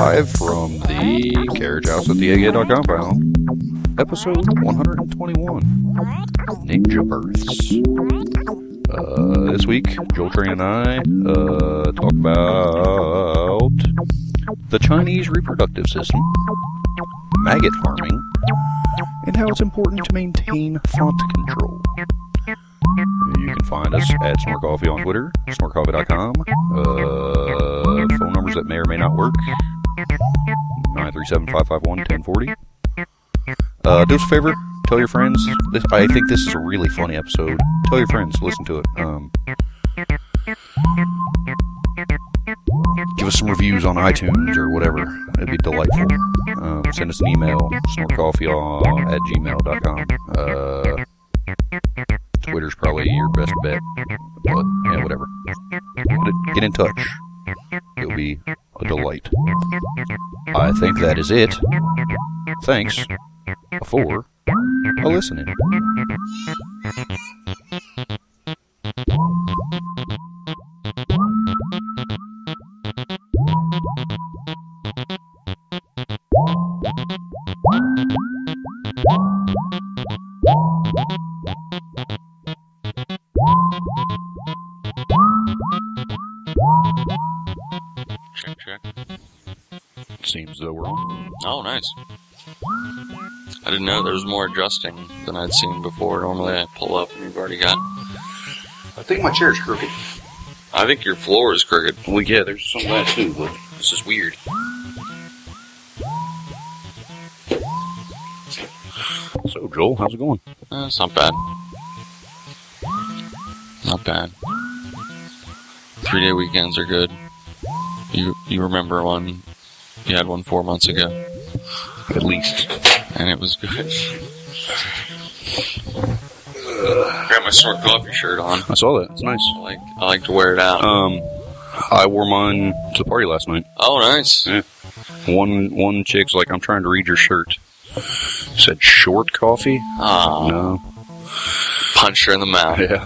Live from the Carriage House at the Egghead compound, episode 121, Ninja Births. This week, Joel Train and I talk about the Chinese reproductive system, maggot farming, and how it's important to maintain font control. You can find us at Snort Coffee on Twitter, snortcoffee.com. Phone numbers that may or may not work. 937-551-1040. Do us a favor, tell your friends. I think this is a really funny episode. Tell your friends, listen to it. Give us some reviews on iTunes or whatever. It'd be delightful. Send us an email, snortcoffee@gmail.com. Twitter's probably your best bet, but yeah, whatever. Get in touch. It'll be a delight. I think that is it. Thanks for listening. Check. Seems though we're on. Oh, nice. I didn't know there was more adjusting than I'd seen before. Normally I pull up and you've already got... I think my chair's crooked. I think your floor is crooked. Well, yeah, there's some of that too, but this is weird. So, Joel, how's it going? It's not bad. Not bad. 3-day weekends are good. You remember one? You had one 4 months ago. At least. And it was good. Got my Snort Coffee shirt on. I saw that. It's nice. I like to wear it out. I wore mine to the party last night. Oh, nice. Yeah. One chick's like, I'm trying to read your shirt. Said short coffee? Oh. No. Punched her in the mouth. Yeah.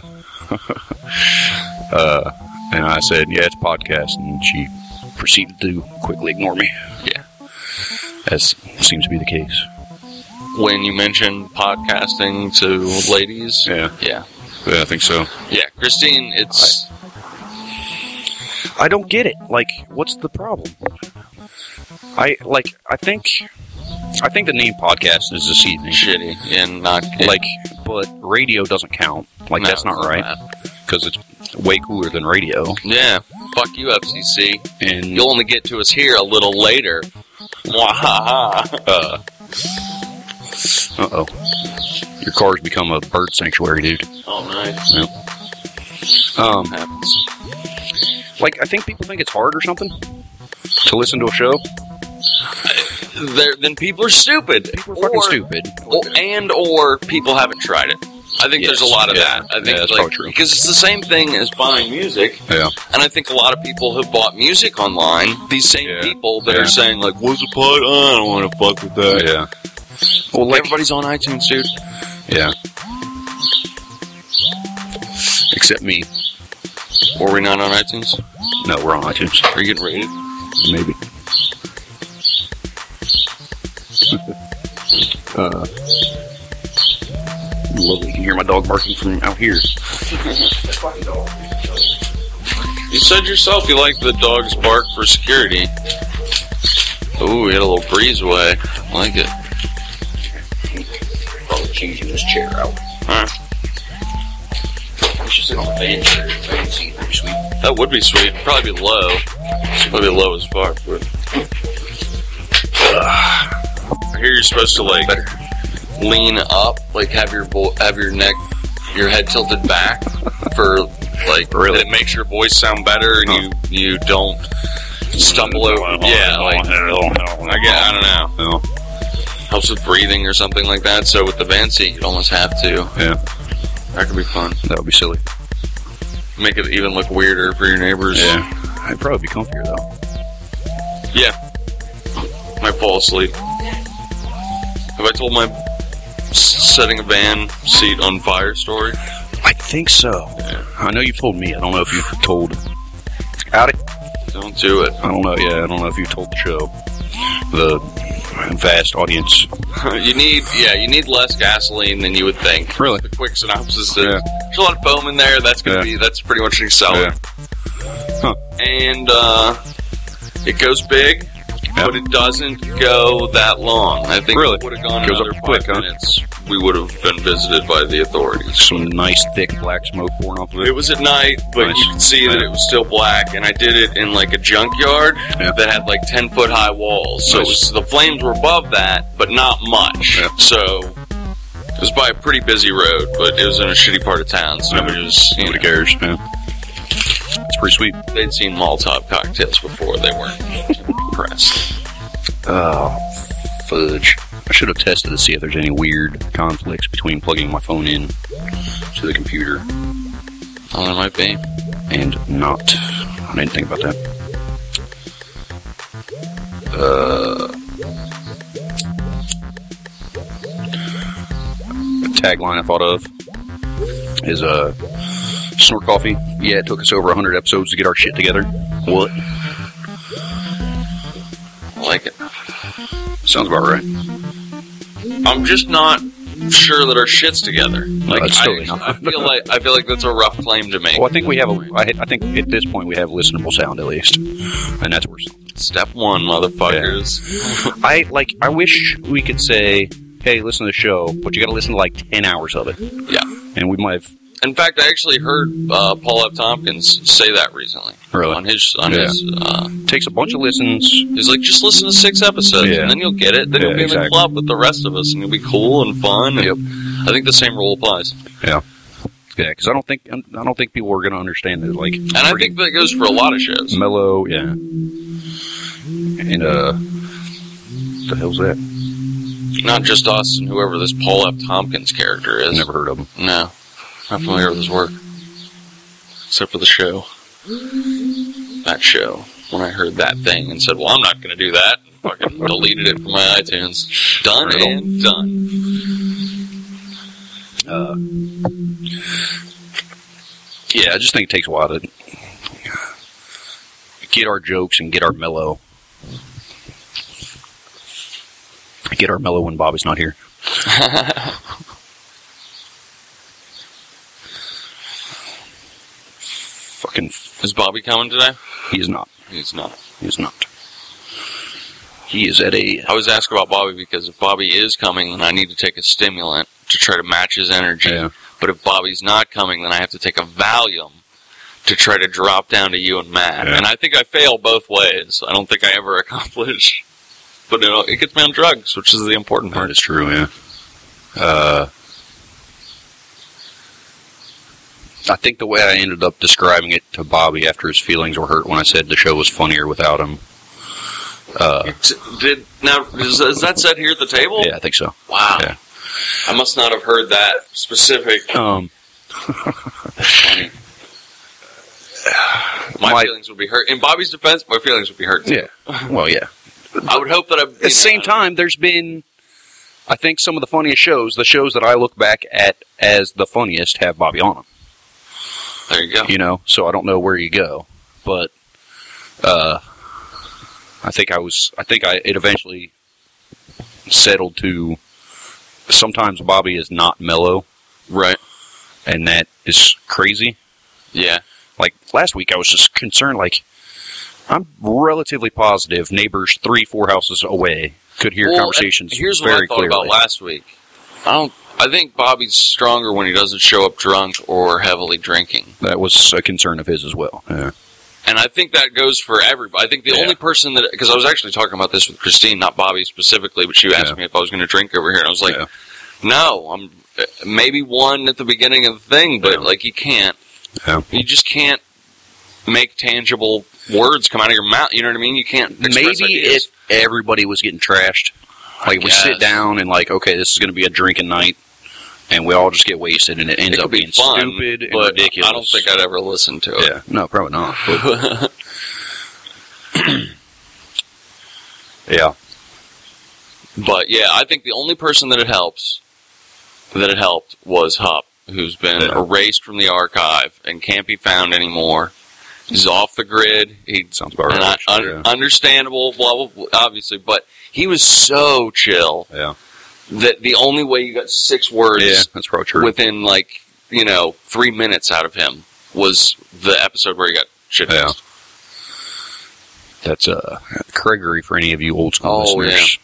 And I said, yeah, it's a podcast, and she proceeded to quickly ignore me. Yeah. As seems to be the case. When you mentioned podcasting to ladies? Yeah. Yeah. Yeah, I think so. Yeah, Christine, it's... I don't get it. Like, what's the problem? I think the name podcast is deceiving. Shitty and not... But radio doesn't count. Like, No, that's not right. Because it's way cooler than radio. Yeah. Fuck you, FCC. And You'll only get to us here a little later. Uh-oh. Your car's become a bird sanctuary, dude. Oh, nice. Yep. Happens. Like, I think people think it's hard or something to listen to a show. Then people are stupid. People are fucking stupid. Or people haven't tried it. I think there's a lot of that. I think that's probably true. Because it's the same thing as buying music. Yeah. And I think a lot of people have bought music online. These same people that are saying, like, what's a pod? I don't want to fuck with that. Yeah. Well, like, everybody's on iTunes, dude. Yeah. Except me. Were we not on iTunes? No, we're on iTunes. Are you getting rated? Maybe. Lovely. You can hear my dog barking from out here. This fucking dog. You said yourself you like the dog's bark for security. Ooh, we had a little breezeway. I like it. Probably changing this chair out. Huh? We should sit on the fan chair. Fan seat. Pretty sweet. That would be sweet. Probably be low. Probably be low as fuck. But... I hear you're supposed to, like, lean up, like have your neck, your head tilted back for, like, really? It makes your voice sound better and you don't stumble over. Yeah, like, I don't know. Helps with breathing or something like that. So with the van seat, you'd almost have to. Yeah. That could be fun. That would be silly. Make it even look weirder for your neighbors. Yeah. It'd probably be comfier, though. Yeah. Might fall asleep. Have I told my setting a van seat on fire story? I think so. Yeah. I know you've told me. I don't know if you've told... Howdy. Don't do it. I don't know. Yeah, I don't know if you told the show, the vast audience. you need less gasoline than you would think. Really? The quick synopsis is there's a lot of foam in there. That's that's pretty much an accelerant. Yeah. Huh. And it goes big, but it doesn't go that long. I think it would have gone goes another up quick, 5 minutes. We would have been visited by the authorities. Some nice thick black smoke pouring off of it. It was at night, but you could see that it was still black, and I did it in like a junkyard that had like 10-foot high walls. So the flames were above that, but not much. Yeah. So it was by a pretty busy road, but it was in a shitty part of town, so nobody cares. Yeah. It's pretty sweet. They'd seen Molotov cocktails before. They weren't impressed. Oh, fudge. I should have tested to see if there's any weird conflicts between plugging my phone in to the computer. Oh, there might be. And not. I didn't think about that. The tagline I thought of is Snort Coffee. Yeah, it took us over 100 episodes to get our shit together. What? I like it. Sounds about right. I'm just not sure that our shit's together. Like, it's totally not. I feel like that's a rough claim to make. Well, I think we have I think at this point we have listenable sound at least, and that's worse. Step one, motherfuckers. Yeah. I wish we could say, hey, listen to the show, but you got to listen to like 10 hours of it. Yeah, and we might have. In fact, I actually heard Paul F. Tompkins say that recently. Really? On his takes a bunch of listens. He's like, just listen to 6 episodes, and then you'll get it. Then you'll be in the club with the rest of us, and you'll be cool and fun. And I think the same rule applies. Yeah, because I don't think people are going to understand it. Like, and I think that goes for a lot of shows. Mellow, yeah. And what the hell's that? Not just us and whoever this Paul F. Tompkins character is. Never heard of him. No. Not familiar with his work. Except for the show. That show. When I heard that thing and said, well, I'm not going to do that. Fucking deleted it from my iTunes. Done and done. Yeah, I just think it takes a while to get our jokes and get our mellow. Get our mellow when Bobby's not here. Fucking. Is Bobby coming today? He is not. He's not. He is not. He is at a... I was asking about Bobby because if Bobby is coming, then I need to take a stimulant to try to match his energy. Yeah. But if Bobby's not coming, then I have to take a Valium to try to drop down to you and Matt. Yeah. And I think I fail both ways. I don't think I ever accomplish. But it gets me on drugs, which is the important part. That is true, yeah. I think the way I ended up describing it to Bobby after his feelings were hurt when I said the show was funnier without him. Is that said here at the table? Yeah, I think so. Wow. Yeah. I must not have heard that specific. Funny. My feelings would be hurt. In Bobby's defense, my feelings would be hurt too. Yeah. Well, yeah. I would hope that at the same time, there's been, I think, some of the funniest shows, the shows that I look back at as the funniest, have Bobby on them. There you go. You know, so I don't know where you go, but I think it eventually settled to sometimes Bobby is not mellow, right? And that is crazy. Yeah. Like last week, I was just concerned. Like, I'm relatively positive neighbors 3-4 houses away could hear conversations. Here's what very I thought clearly about last week. I think Bobby's stronger when he doesn't show up drunk or heavily drinking. That was a concern of his as well. Yeah. And I think that goes for everybody. I think the only person that... Because I was actually talking about this with Christine, not Bobby specifically, but she asked me if I was going to drink over here. And I was like, no, I'm maybe one at the beginning of the thing, but like you can't. Yeah. You just can't make tangible words come out of your mouth. You know what I mean? You can't express maybe ideas. If everybody was getting trashed, like we sit down and like, okay, this is going to be a drinking night, and we all just get wasted, and it ends up being fun, stupid and ridiculous. I don't think I'd ever listen to it. Yeah, no, probably not. But yeah. But yeah, I think the only person that it helped was Hupp, who's been erased from the archive and can't be found anymore. He's off the grid. He Sounds about right. Understandable, blah, blah, blah, obviously, but he was so chill that the only way you got 6 words that's probably true. within, 3 minutes out of him was the episode where he got shit faced. That's Gregory for any of you old school listeners.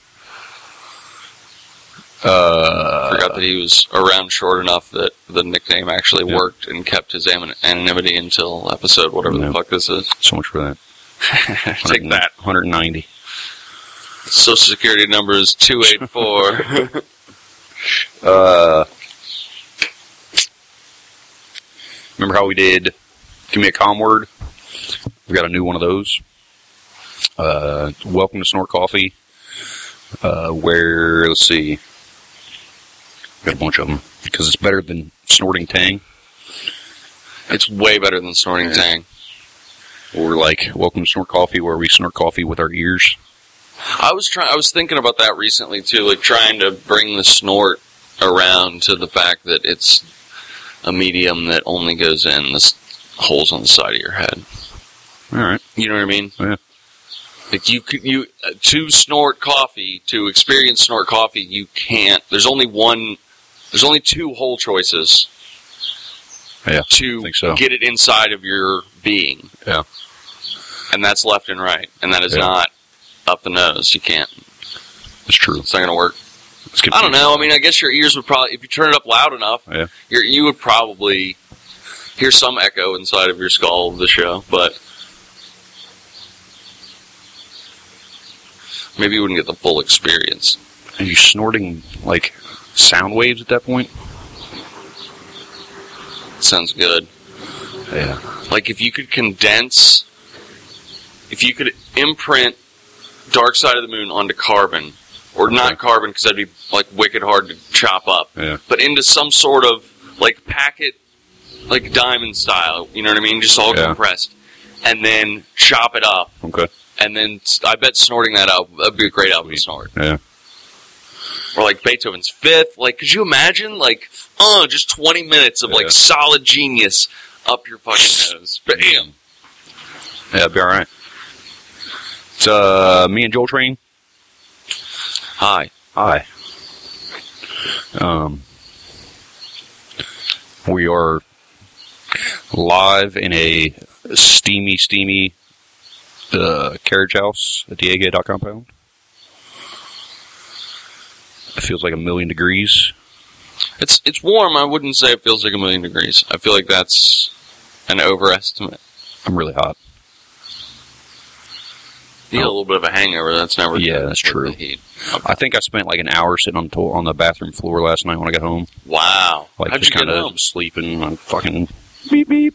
Forgot that he was around short enough that the nickname actually worked and kept his anonymity until episode whatever the fuck this is. So much for that. Take that. 190. Social security number is 284. Remember how we did Give Me a Calm Word? We got a new one of those. Welcome to Snort Coffee. Where, let's see. Got a bunch of them. Because it's better than snorting Tang. It's way better than snorting Tang. Or Welcome to Snort Coffee, where we snort coffee with our ears. I was thinking about that recently, too. Trying to bring the snort around to the fact that it's a medium that only goes in the holes on the side of your head. All right. You know what I mean? Yeah. To snort coffee, to experience snort coffee, you can't. There's only 2 hole choices to get it inside of your being. Yeah. And that's left and right. And that is not up the nose. You can't. It's true. It's not going to work. I don't know. I mean, I guess your ears would probably, if you turn it up loud enough, you would probably hear some echo inside of your skull of the show, but maybe you wouldn't get the full experience. Are you snorting, sound waves at that point? Sounds good. Yeah. If you could condense, if you could imprint Dark Side of the Moon onto carbon, or not carbon, because that'd be, wicked hard to chop up, but into some sort of, packet, diamond style, you know what I mean? Just all compressed. And then chop it up. Okay. And then I bet snorting that out would be a great album to snort. Yeah. Or Beethoven's Fifth. Could you imagine? Just 20 minutes of solid genius up your fucking nose. Bam. Yeah, that'd be alright. It's me and Joel Train. Hi. We are live in a steamy carriage house at the Egghead compound. It feels like 1,000,000 degrees. It's warm. I wouldn't say it feels like 1,000,000 degrees. I feel like that's an overestimate. I'm really hot. You get a little bit of a hangover. That's never good. Yeah, that's true. Heat. I think I spent an hour sitting on the bathroom floor last night when I got home. Wow. How'd just kind of sleeping. I'm fucking beep beep.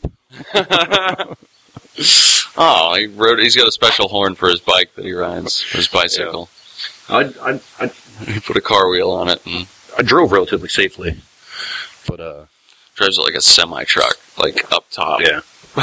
Oh, he's got a special horn for his bike that he rides, for his bicycle. Yeah. He put a car wheel on it, and I drove relatively safely, but drives it like a semi truck, up top. Yeah.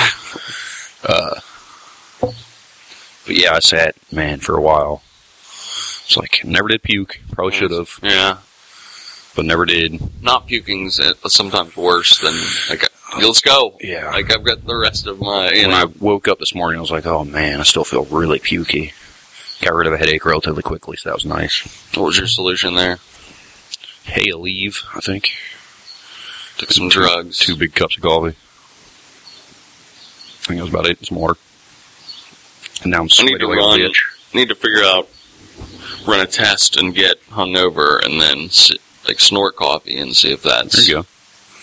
But yeah, I sat for a while. It's never did puke. Probably should have. Yeah. But never did. Not puking's sometimes worse than let's go. Yeah. I've got the rest of my. When I woke up this morning, I was like, oh man, I still feel really pukey. Got rid of a headache relatively quickly, so that was nice. What was your solution there? Hey, Aleve, I think. Took some drugs. 2 big cups of coffee. I think that was about it. Some water. And now I'm sweating like a bitch. Need to figure out, run a test and get hungover, and then snort coffee and see if that's. There you go.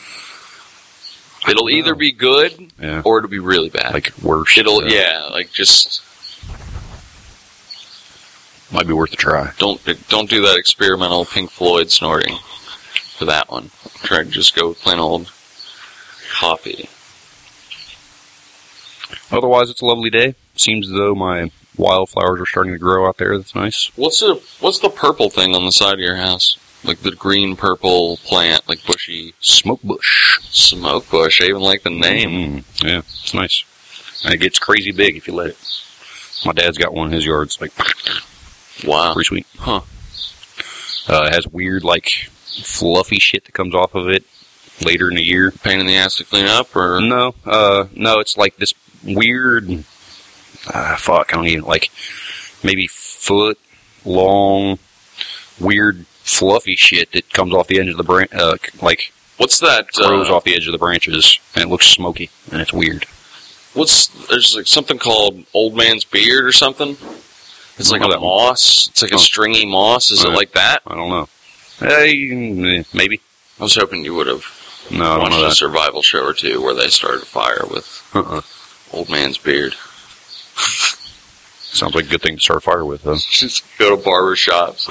It'll either be good or it'll be really bad. Worse. Just. Might be worth a try. Don't do that experimental Pink Floyd snorting for that one. Try to just go with plain old coffee. Otherwise, it's a lovely day. Seems as though my wildflowers are starting to grow out there. That's nice. What's the purple thing on the side of your house? The green purple plant, bushy. Smoke bush. Smoke bush. I even like the name. Yeah, it's nice. And it gets crazy big if you let it. My dad's got one in his yard. It's wow. Pretty sweet. Huh. It has weird, fluffy shit that comes off of it later in the year. Pain in the ass to clean up, or? No, it's this weird, fuck, I don't even, like, maybe foot long, weird, fluffy shit that comes off the edge of the branch, like, what's that? grows off the edge of the branches, and it looks smoky, and it's weird. There's like something called old man's beard or something. It's like a moss. It's like a stringy moss. Is it like that? I don't know. Maybe. I was hoping you would have watched a survival show or two where they started a fire with old man's beard. Sounds like a good thing to start a fire with, though. Just go to barber shops.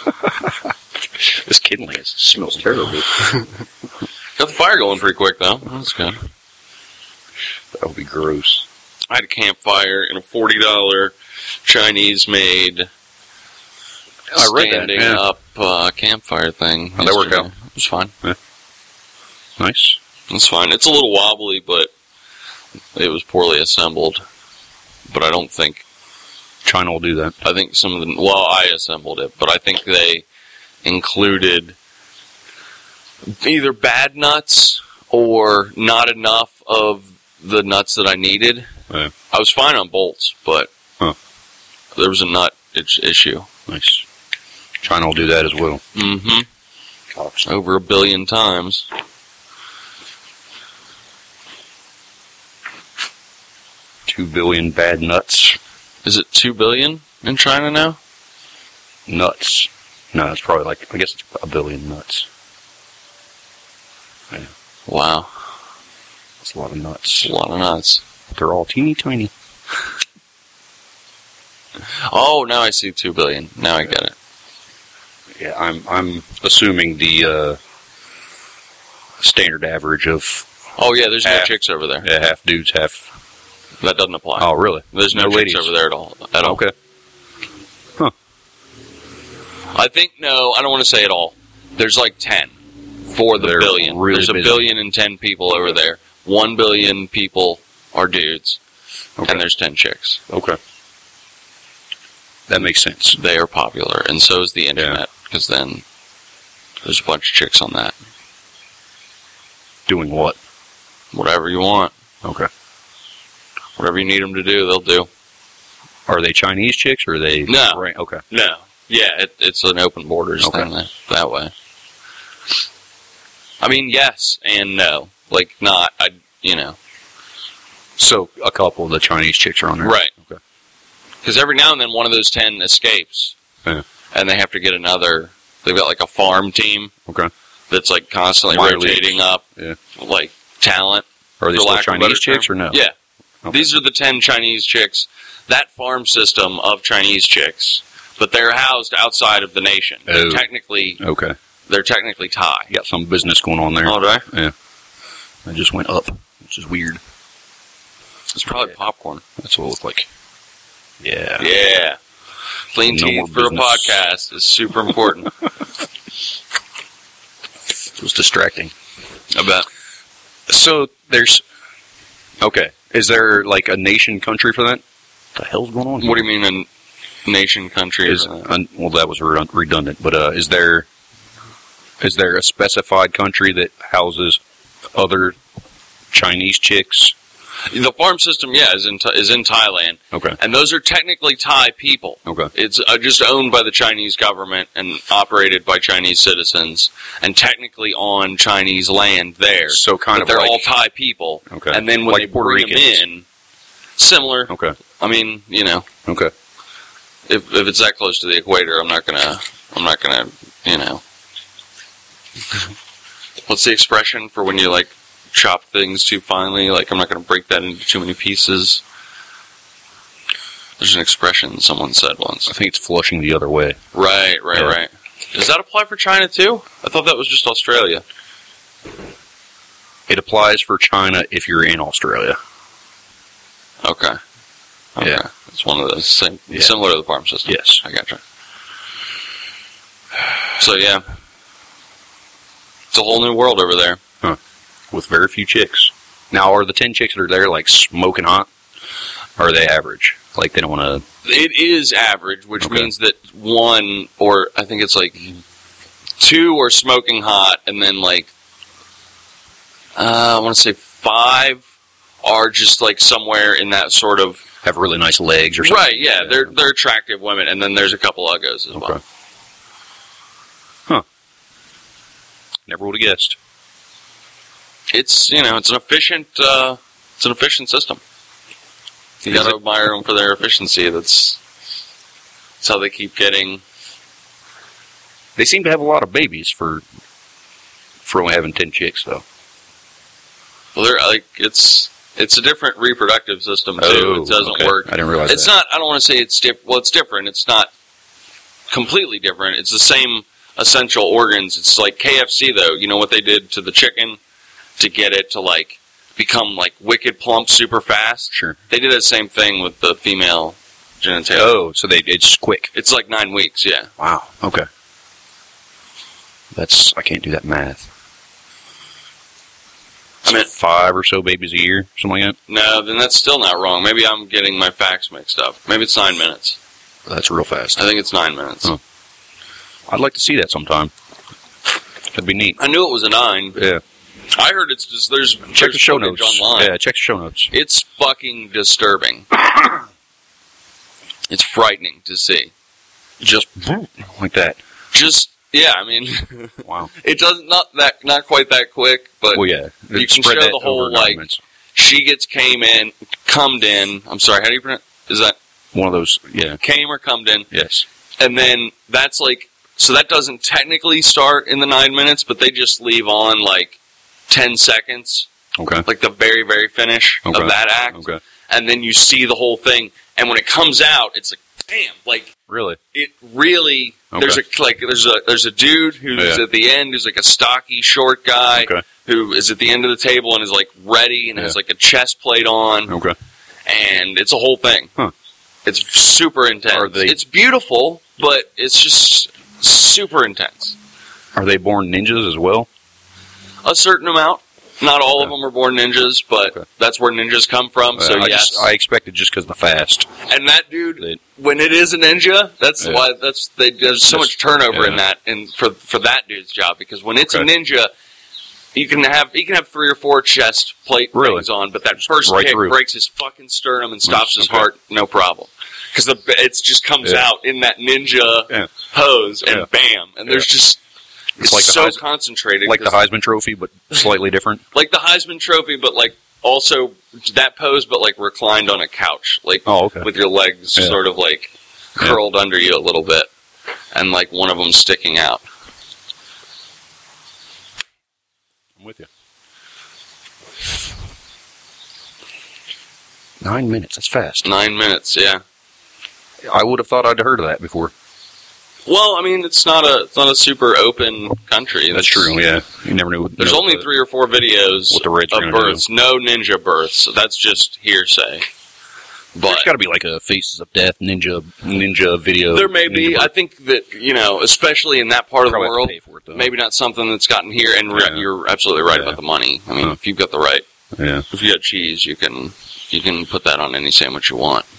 This kindling smells terrible. Got the fire going pretty quick, though. That's good. That would be gross. I had a campfire in a $40 Chinese-made standing up campfire thing. How'd that work out? It was fine. Yeah. Nice. It's fine. It's a little wobbly, but it was poorly assembled. But I don't think China will do that. I think some of I assembled it, but I think they included either bad nuts or not enough of the nuts that I needed. Yeah. I was fine on bolts, but there was a nut issue. Nice. China will do that as well. Mm-hmm. Gosh. Over 1 billion times. $2 billion bad nuts. Is it 2 billion in China now? Nuts. No, it's probably like, I guess it's 1 billion nuts. Yeah. Wow. That's a lot of nuts. A lot of nuts. They're all teeny tiny. Oh, now I see 2 billion. Now I get it. Yeah, I'm assuming the standard average of... Oh, yeah, there's no chicks over there. Yeah, half dudes, half... That doesn't apply. Oh, really? There's no chicks over there at all. Okay. Huh. I think, no, I don't want to say it all. There's like 10 for the billion. Really There's 1 billion and 10 people over there. 1 billion people are dudes. Okay. And there's 10 chicks. Okay. That makes sense. They are popular, and so is the internet, because then there's a bunch of chicks on that. Doing what? Whatever you want. Okay. Whatever you need them to do, they'll do. Are they Chinese chicks, or are they... No. Right, okay. No. Yeah, it's an open borders thing that way. I mean, yes and no. Like, not, So, a couple of the Chinese chicks are on there? Right. Okay. Because every now and then one of those 10 escapes. Yeah. And they have to get another... They've got like a farm team. Okay. That's like constantly rotating up, like, talent. Are they still Chinese chicks or no? Yeah. Okay. These are the 10 Chinese chicks. That farm system of Chinese chicks. But they're housed outside of the nation. They're technically Thai. You got some business going on there. Oh, do I? Yeah. It just went up, which is weird. It's probably popcorn. That's what it looked like. Yeah. Yeah. Clean teeth for a podcast is super important. It was distracting. I bet. So, there's... Okay. Is there, like, a nation country for that? What the hell's going on here? What do you mean a nation country? Well, that was redundant, but is there a specified country that houses other Chinese chicks? The farm system, is in Thailand. Okay. And those are technically Thai people. Okay. It's just owned by the Chinese government and operated by Chinese citizens, and technically on Chinese land there. So they're all Thai people. Okay. And then when they bring them in, similar. Okay. I mean, Okay. If it's that close to the equator, I'm not gonna, What's the expression for when you, like, chop things too finely? Like, I'm not going to break that into too many pieces. There's an expression someone said once. I think it's flushing the other way. Right. Does that apply for China, too? I thought that was just Australia. It applies for China if you're in Australia. Okay. Yeah. It's one of those similar to the farm system. Yes. I gotcha. So, yeah. It's a whole new world over there. Huh. With very few chicks. Now, are the 10 chicks that are there, like, smoking hot? Or are they average? Like, they don't want to... It is average, which means that one, or I think it's like 2 are smoking hot, and then, like, I want to say 5 are just like somewhere in that sort of have really nice legs or something. Right, yeah, they're attractive women, and then there's a couple uggos as well. Huh. Never would have guessed. It's it's an efficient system. You got to admire them for their efficiency. That's how they keep getting. They seem to have a lot of babies for only having 10 chicks, though. Well, they're like it's a different reproductive system too. It doesn't work. I didn't realize it's that. not. I don't want to say it's different. Well, it's different. It's not completely different. It's the same essential organs. It's like KFC, though. You know what they did to the chicken to get it to like become like wicked plump super fast? Sure. They did the same thing with the female genitalia. Oh, so it's quick. It's like 9 weeks, yeah. Wow. Okay. I can't do that math. I mean, 5 or so babies a year, something like that? No, then that's still not wrong. Maybe I'm getting my facts mixed up. Maybe it's 9 minutes. That's real fast. I think it's 9 minutes. Huh. I'd like to see that sometime. That'd be neat. I knew it was a 9. Yeah. I heard it's just check the show notes online. Yeah, check the show notes. It's fucking disturbing. It's frightening to see. Just like that. Just yeah, I mean, wow. It does not quite that quick, but well, yeah, you can show the whole like she gets cummed in. I'm sorry, how do you pronounce? Is that one of those? Yeah, came or cummed in? Yes. And then that's like so that doesn't technically start in the 9 minutes, but they just leave on like 10 seconds. Okay. Like the very, very finish of that act. Okay. And then you see the whole thing. And when it comes out, it's like, damn, like really? It really there's a dude who's at the end who's like a stocky, short guy who is at the end of the table and is like ready and has like a chest plate on. Okay. And it's a whole thing. Huh. It's super intense. It's beautiful, but it's just super intense. Are they born ninjas as well? A certain amount. Not all of them are born ninjas, but that's where ninjas come from. So yes, I expected just because of the fast. And that dude, when it is a ninja, that's why there's so much turnover in that, and for that dude's job, because when it's a ninja, he can have 3 or 4 chest plate things on, but that first kick breaks his fucking sternum and stops his heart, no problem, because it just comes out in that ninja pose, and bam, and there's just. It's like so concentrated. Like the Heisman Trophy, but slightly different? Like the Heisman Trophy, but like also that pose, but like reclined on a couch. Like with your legs sort of like curled under you a little bit. And like one of them sticking out. I'm with you. 9 minutes, that's fast. 9 minutes, yeah. I would have thought I'd heard of that before. Well, I mean, it's not a super open country. That's true. Yeah, you never knew. There's only 3 or 4 videos of births. No ninja births. So that's just hearsay. But there's got to be like a Faces of Death ninja video. There may be. I think that especially in that part of the world, pay for it, maybe not something that's gotten here. And you're absolutely right about the money. I mean, if you've got the right, if you got cheese, you can put that on any sandwich you want.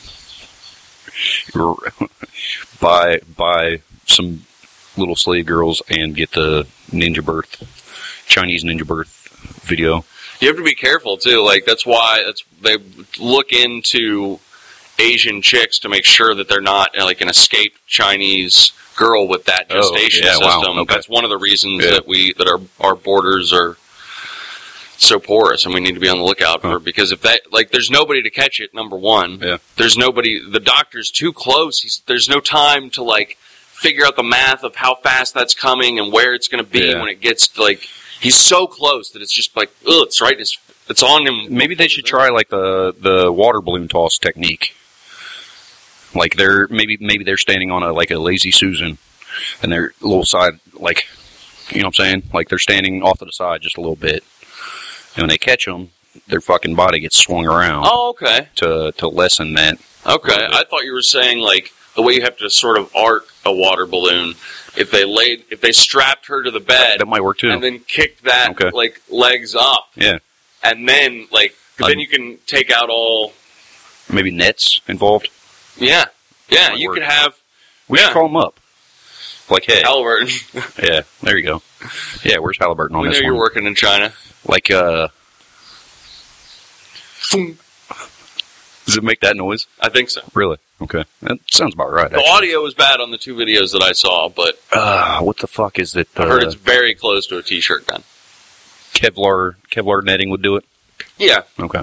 Buy some little slave girls and get the Chinese ninja birth video. You have to be careful too. Like that's why they look into Asian chicks to make sure that they're not like an escaped Chinese girl with that gestation system. Wow. Okay. That's one of the reasons that our borders are so porous, and we need to be on the lookout for, because if that, like, there's nobody to catch it, number one. Yeah. There's nobody, the doctor's too close. There's no time to, like, figure out the math of how fast that's coming and where it's going to be when it gets, like, he's so close that it's just like, ugh, it's right, it's on him. Maybe they should try, like, the water balloon toss technique. Like, maybe they're standing on a Lazy Susan, and they're a little side, like, you know what I'm saying? Like, they're standing off to the side just a little bit. And when they catch them, their fucking body gets swung around. Oh, okay. To lessen that. Okay, I thought you were saying, like, the way you have to sort of arc a water balloon. If they strapped her to the bed, that might work too, and then kicked that like legs up. Yeah. And then then you can take out all maybe nets involved. Yeah. Yeah, you could have. We should call them up. Like, hey, Halliburton. Yeah, there you go. Yeah, where's Halliburton on this one? We know you're working in China. Like, Does it make that noise? I think so. Really? Okay. That sounds about right. The audio was bad on the 2 videos that I saw, but what the fuck is it? I heard it's very close to a t-shirt gun. Kevlar netting would do it? Yeah. Okay.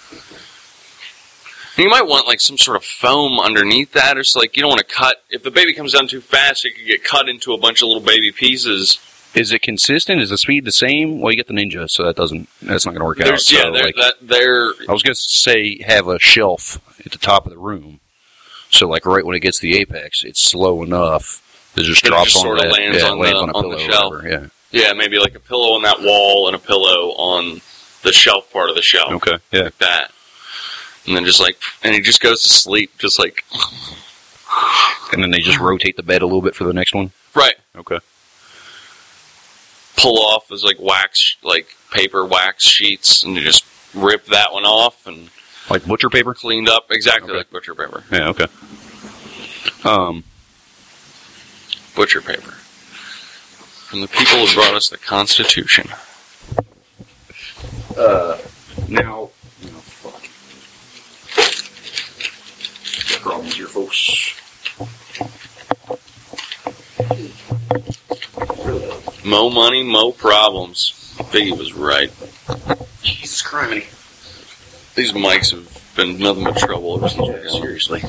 You might want like some sort of foam underneath that, or so, like you don't want to cut. If the baby comes down too fast, it could get cut into a bunch of little baby pieces. Is it consistent? Is the speed the same? Well, you get the Ninja, so that's not going to work out. So, I was going to say have a shelf at the top of the room, so like right when it gets to the apex, it's slow enough that it just drops on sort of lands on a the pillow shelf. Or whatever, yeah, maybe like a pillow on that wall and a pillow on the shelf part of the shelf. Okay, yeah, like that. And then and he just goes to sleep, just like. And then they just rotate the bed a little bit for the next one. Right. Okay. Pull off those paper wax sheets, and you just rip that one off and like butcher paper, cleaned up exactly like butcher paper. Yeah. Okay. Butcher paper from the people who brought us the Constitution. Now. Fuck. Problems here, folks. Mo money, mo problems. Biggie was right. Jesus Christ. These mics have been nothing but trouble ever since we got them. Seriously.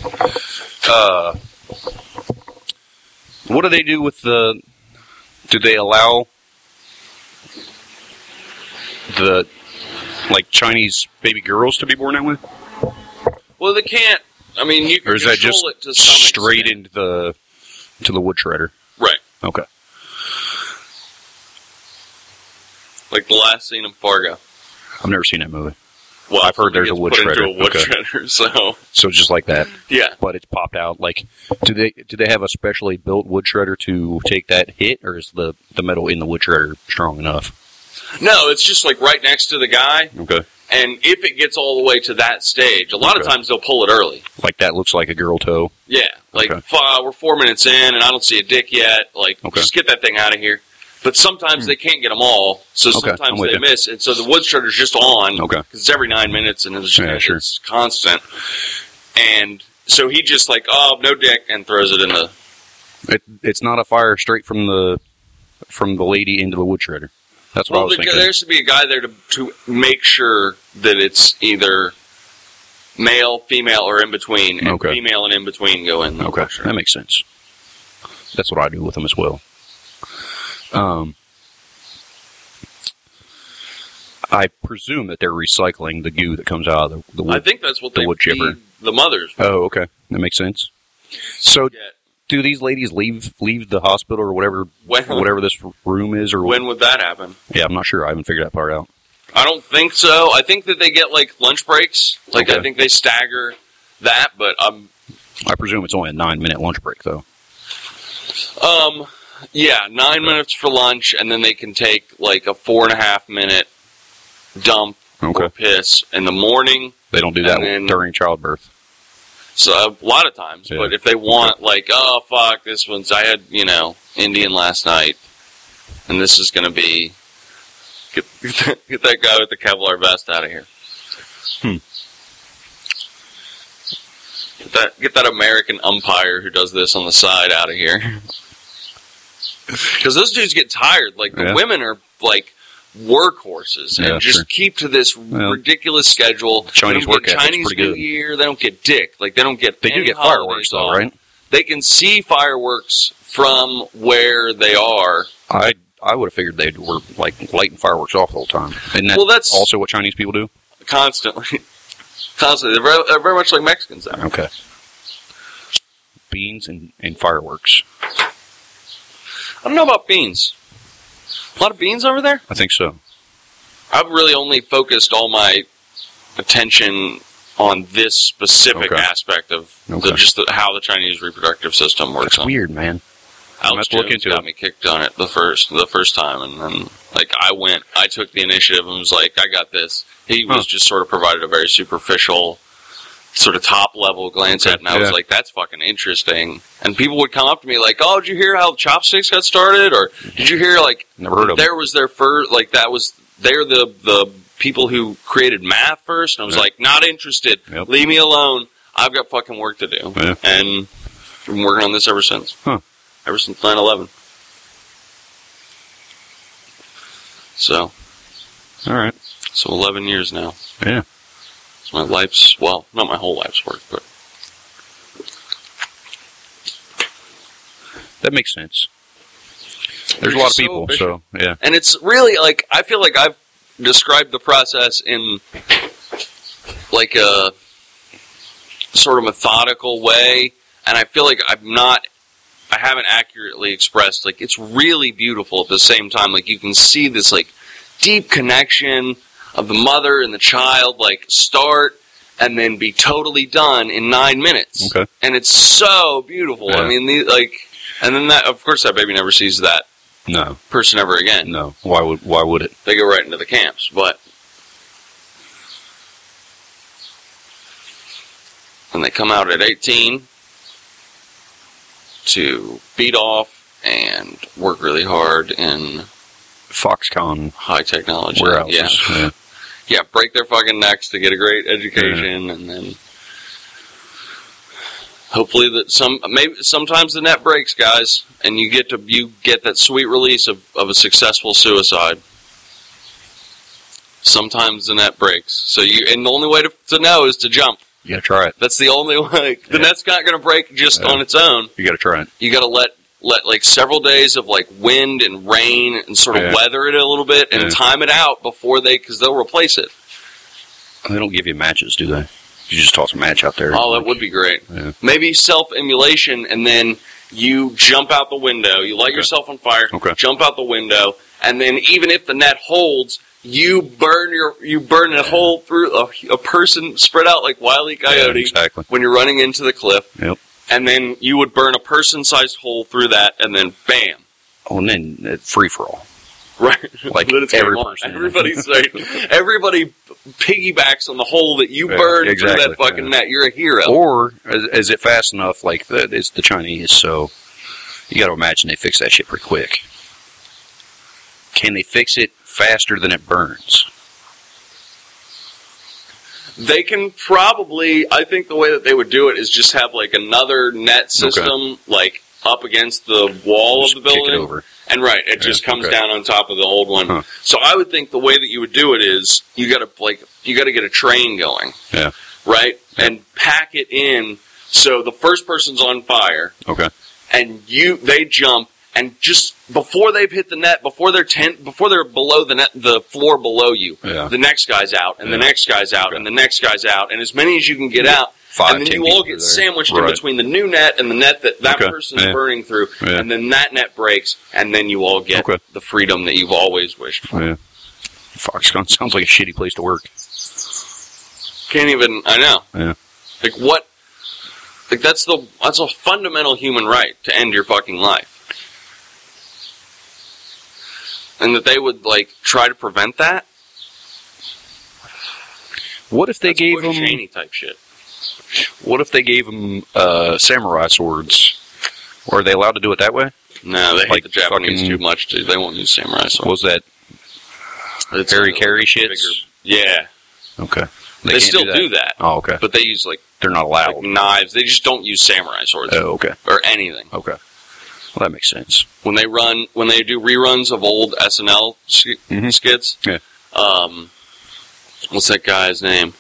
What do they do with the... Do they allow the, Chinese baby girls to be born that way? Well, they can't... I mean, you can or is that control just it to some straight extent. into the wood shredder? Right. Okay. Like the last scene of Fargo. I've never seen that movie. Well, I've heard there's a wood shredder. Into a wood shredder, so just like that. Yeah. But it's popped out. Like, do they have a specially built wood shredder to take that hit, or is the metal in the wood shredder strong enough? No, it's just like right next to the guy. Okay. And if it gets all the way to that stage, a lot of times they'll pull it early. Like that looks like a girl toe. Yeah. Like, we're 4 minutes in and I don't see a dick yet. Like, just get that thing out of here. But sometimes they can't get them all, so sometimes they miss. And so the wood shredder's just on, because it's every 9 minutes and it's constant. And so he just like, oh, no dick, and throws it in the... It's not a fire straight from the lady into the wood shredder. That's what I was thinking. There should be a guy there to make sure that it's either male, female, or in between, and female and in between go in. Okay, that makes sense. That's what I do with them as well. I presume that they're recycling the goo that comes out of the wood. I think that's what they feed the mothers. Oh, okay, that makes sense. So. Do these ladies leave the hospital or whatever this room is? Or when would that happen? Yeah, I'm not sure. I haven't figured that part out. I don't think so. I think that they get like lunch breaks. I think they stagger that, but I presume it's only a 9-minute lunch break, though. Yeah, 9 minutes for lunch, and then they can take like a 4.5-minute dump or piss in the morning. They don't do that during childbirth. So a lot of times, but if they want, like, oh fuck, I had Indian last night, and this is going to be get that guy with the Kevlar vest out of here. Get that American umpire who does this on the side out of here, because those dudes get tired. Like the women are like workhorses and just keep to this ridiculous schedule. Chinese work ethic's Chinese pretty good. New Year, they don't get dick. Like they don't get. They do get fireworks though, right? They can see fireworks from where they are. I would have figured they were like lighting fireworks off the whole time. And that's also what Chinese people do constantly. They're very much like Mexicans though. Okay. Beans and fireworks. I don't know about beans. A lot of beans over there? I think so. I've really only focused all my attention on this specific aspect of how the Chinese reproductive system works. It's weird, man. Alex Jones got me kicked on it the first time, and then I took the initiative and was like, I got this. He was just sort of provided a very superficial, sort of top level glance at it, and I was like, that's fucking interesting. And people would come up to me like, oh, did you hear how chopsticks got started? Or did you hear, like, never heard of there was their first, like, that was, they're the people who created math first, and I was like, not interested. Yep. Leave me alone. I've got fucking work to do. Yeah. And I've been working on this ever since. Huh. Ever since 9/11. So. All right. So 11 years now. Yeah. It's my life's, well, not my whole life's work, but. That makes sense. There's a lot of people, so, yeah. And it's really, like, I feel like I've described the process in, like, a sort of methodical way, and I feel like I haven't accurately expressed, like, it's really beautiful at the same time. Like, you can see this, like, deep connection of the mother and the child, like, start and then be totally done in 9 minutes. Okay. And it's so beautiful. Yeah. I mean, and then that, of course, that baby never sees that No. person ever again. No. Why would it? They go right into the camps, but when they come out at 18 to beat off and work really hard in Foxconn high technology. warehouses. Yeah, break their fucking necks to get a great education, and then hopefully sometimes the net breaks, guys, and you get that sweet release of a successful suicide. Sometimes the net breaks, and the only way to know is to jump. You gotta try it. That's the only way. The net's not going to break just on its own. You gotta try it. You got to let like several days of like wind and rain and sort of weather it a little bit and time it out because they'll replace it. They don't give you matches, do they? You just toss a match out there. Oh, that would be great. Yeah. Maybe self-emulation, and then you jump out the window. You light yourself on fire. Okay. Jump out the window, and then even if the net holds, you burn a hole through a person spread out like Wile E. Coyote. Yeah, exactly. When you're running into the cliff. Yep. And then you would burn a person-sized hole through that, and then bam. Oh, and then free for all. Right. Like every person. Everybody piggybacks on the hole that you burned through that fucking net. You're a hero. Or is it fast enough? Like it's the Chinese, so you got to imagine they fix that shit pretty quick. Can they fix it faster than it burns? They can probably. I think the way that they would do it is just have like another net system, like up against the wall of the building. Kick it over. And it just comes down on top of the old one. Huh. So I would think the way that you would do it is you got to get a train going. Yeah. Right? Yeah. And pack it in so the first person's on fire. Okay. And they jump, and just before they've hit the net, before they're below the net, the floor below you, the next guy's out, and the next guy's out, and the next guy's out, and as many as you can get out. 5, and then you all get sandwiched in between the new net and the net that person's burning through, and then that net breaks, and then you all get the freedom that you've always wished for. Yeah. Foxconn sounds like a shitty place to work. I know. Yeah. Like what? Like that's a fundamental human right to end your fucking life. And that they would try to prevent that? What if they gave them Cheney type shit? What if they gave them samurai swords? Were they allowed to do it that way? No, they hate the Japanese too much. They won't use samurai swords. Was that Harry Carry shits? Yeah. Okay. They still do that. Oh, okay. But they use they're not allowed knives. They just don't use samurai swords. Oh, okay. Or anything. Okay. Well, that makes sense. When they do reruns of old SNL skits. Yeah. What's that guy's name?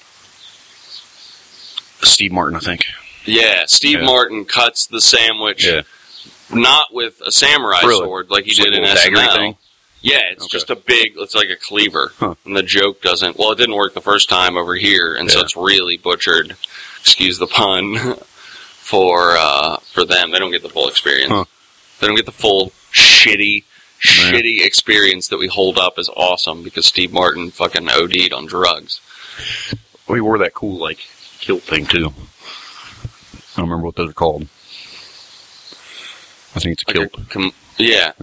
Steve Martin, I think. Yeah, Steve Martin cuts the sandwich, not with a samurai sword like he did in SNL. Thing? Yeah, it's just it's like a cleaver. Huh. And the joke doesn't, it didn't work the first time over here, and so it's really butchered, excuse the pun, for them. They don't get the full experience. Huh. They don't get the full shitty experience that we hold up as awesome because Steve Martin fucking OD'd on drugs. Well, he wore that cool, kilt thing, too. I don't remember what those are called. I think it's a kilt. Yeah.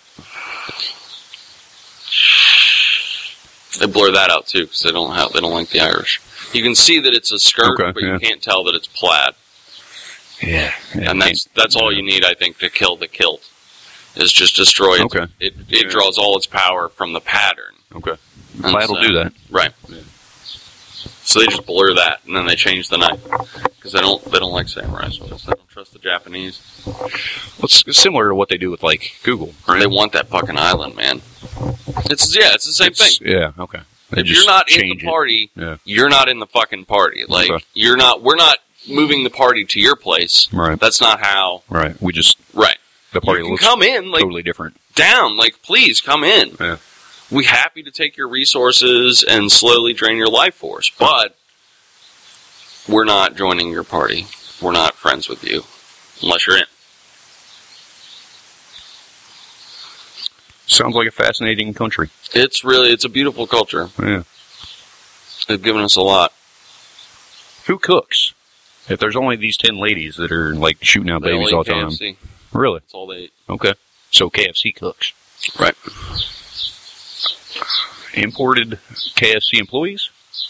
They blur that out, too, because they don't like the Irish. You can see that it's a skirt, but you can't tell that it's plaid. Yeah. And that's all you need, I think, to kill the kilt. Is just destroy it. Okay. It draws all its power from the pattern. Okay. Plaid will do that. Right. Yeah. So they just blur that, and then they change the knife because they don't like samurai swords. They don't trust the Japanese. Well, it's similar to what they do with like Google. Right? They want that fucking island, man. It's the same thing. Yeah. Okay. If you're not in the party, you're not in the fucking party. Like we're not moving the party to your place. Right. That's not how. Right. We just the party looks come in like totally different. Down, like please come in. Yeah. We happy to take your resources and slowly drain your life force, but we're not joining your party. We're not friends with you unless you're in. Sounds like a fascinating country. It's a beautiful culture. Yeah. They've given us a lot. Who cooks? If there's only these 10 ladies that are like shooting out babies all the time. KFC. Really? That's all they eat. Okay. So KFC cooks. Right. Imported KFC employees?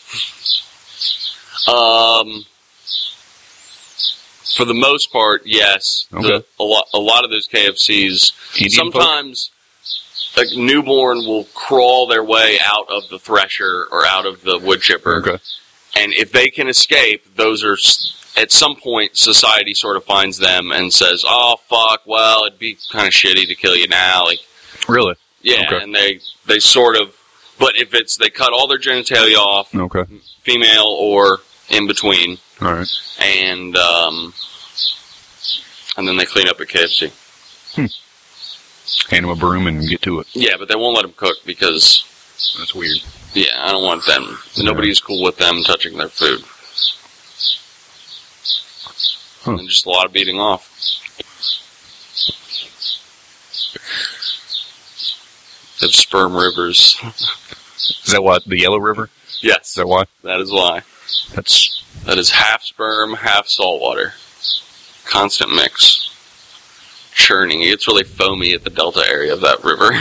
For the most part, yes. Okay. A lot of those KFCs, Indian sometimes a newborn will crawl their way out of the thresher or out of the wood chipper. Okay. And if they can escape, those are, at some point, society sort of finds them and says, oh, fuck, well, it'd be kind of shitty to kill you now. Like, really? Yeah, okay. And they sort of, but if they cut all their genitalia off, okay, female or in between. All right. And then they clean up at KFC. Hand them a broom and get to it. Yeah, but they won't let them cook because... That's weird. Yeah, I don't want them. Nobody's cool with them touching their food. And just a lot of beating off. They have sperm rivers. Is that what? The Yellow River? Yes. Is that why? That is why. That is half sperm, half saltwater. Constant mix. Churning. It gets really foamy at the delta area of that river.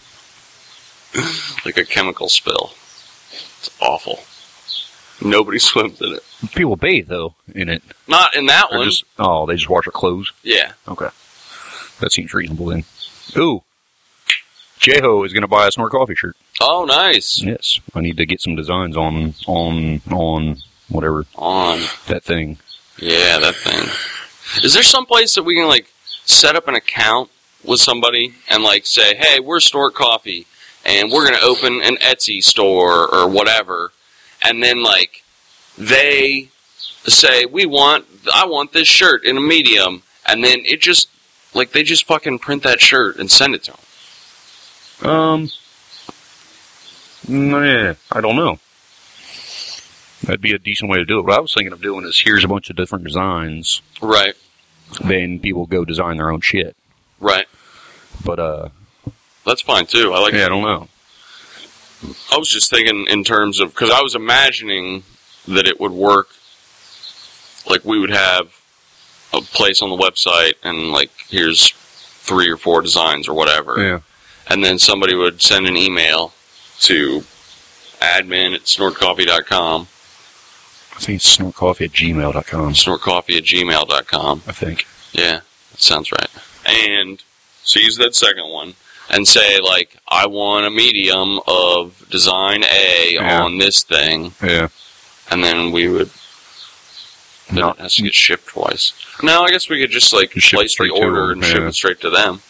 Like a chemical spill. It's awful. Nobody swims in it. People bathe, though, in it. Not in that one. They just wash their clothes? Yeah. Okay. That seems reasonable, then. Ooh. Jeho is going to buy a Snort Coffee shirt. Oh, nice. Yes. I need to get some designs on whatever. On. That thing. Yeah, that thing. Is there some place that we can, like, set up an account with somebody and, like, say, hey, we're Snort Coffee, and we're going to open an Etsy store or whatever, and then, like, they say, I want this shirt in a medium, and then it just, like, they just fucking print that shirt and send it to them. Yeah, I don't know. That'd be a decent way to do it. What I was thinking of doing is here's a bunch of different designs. Right. Then people go design their own shit. Right. But, that's fine, too. I don't know. I was just thinking in terms of, because I was imagining that it would work, like we would have a place on the website and, like, here's 3 or 4 designs or whatever. Yeah. And then somebody would send an email to admin@snortcoffee.com. I think it's snortcoffee@gmail.com. Snortcoffee@gmail.com. I think. Yeah, that sounds right. And so use that second one and say, like, I want a medium of design A on this thing. Yeah. And then we would... Then it has to get shipped twice. No, I guess we could just, like, place the order and ship it straight to them.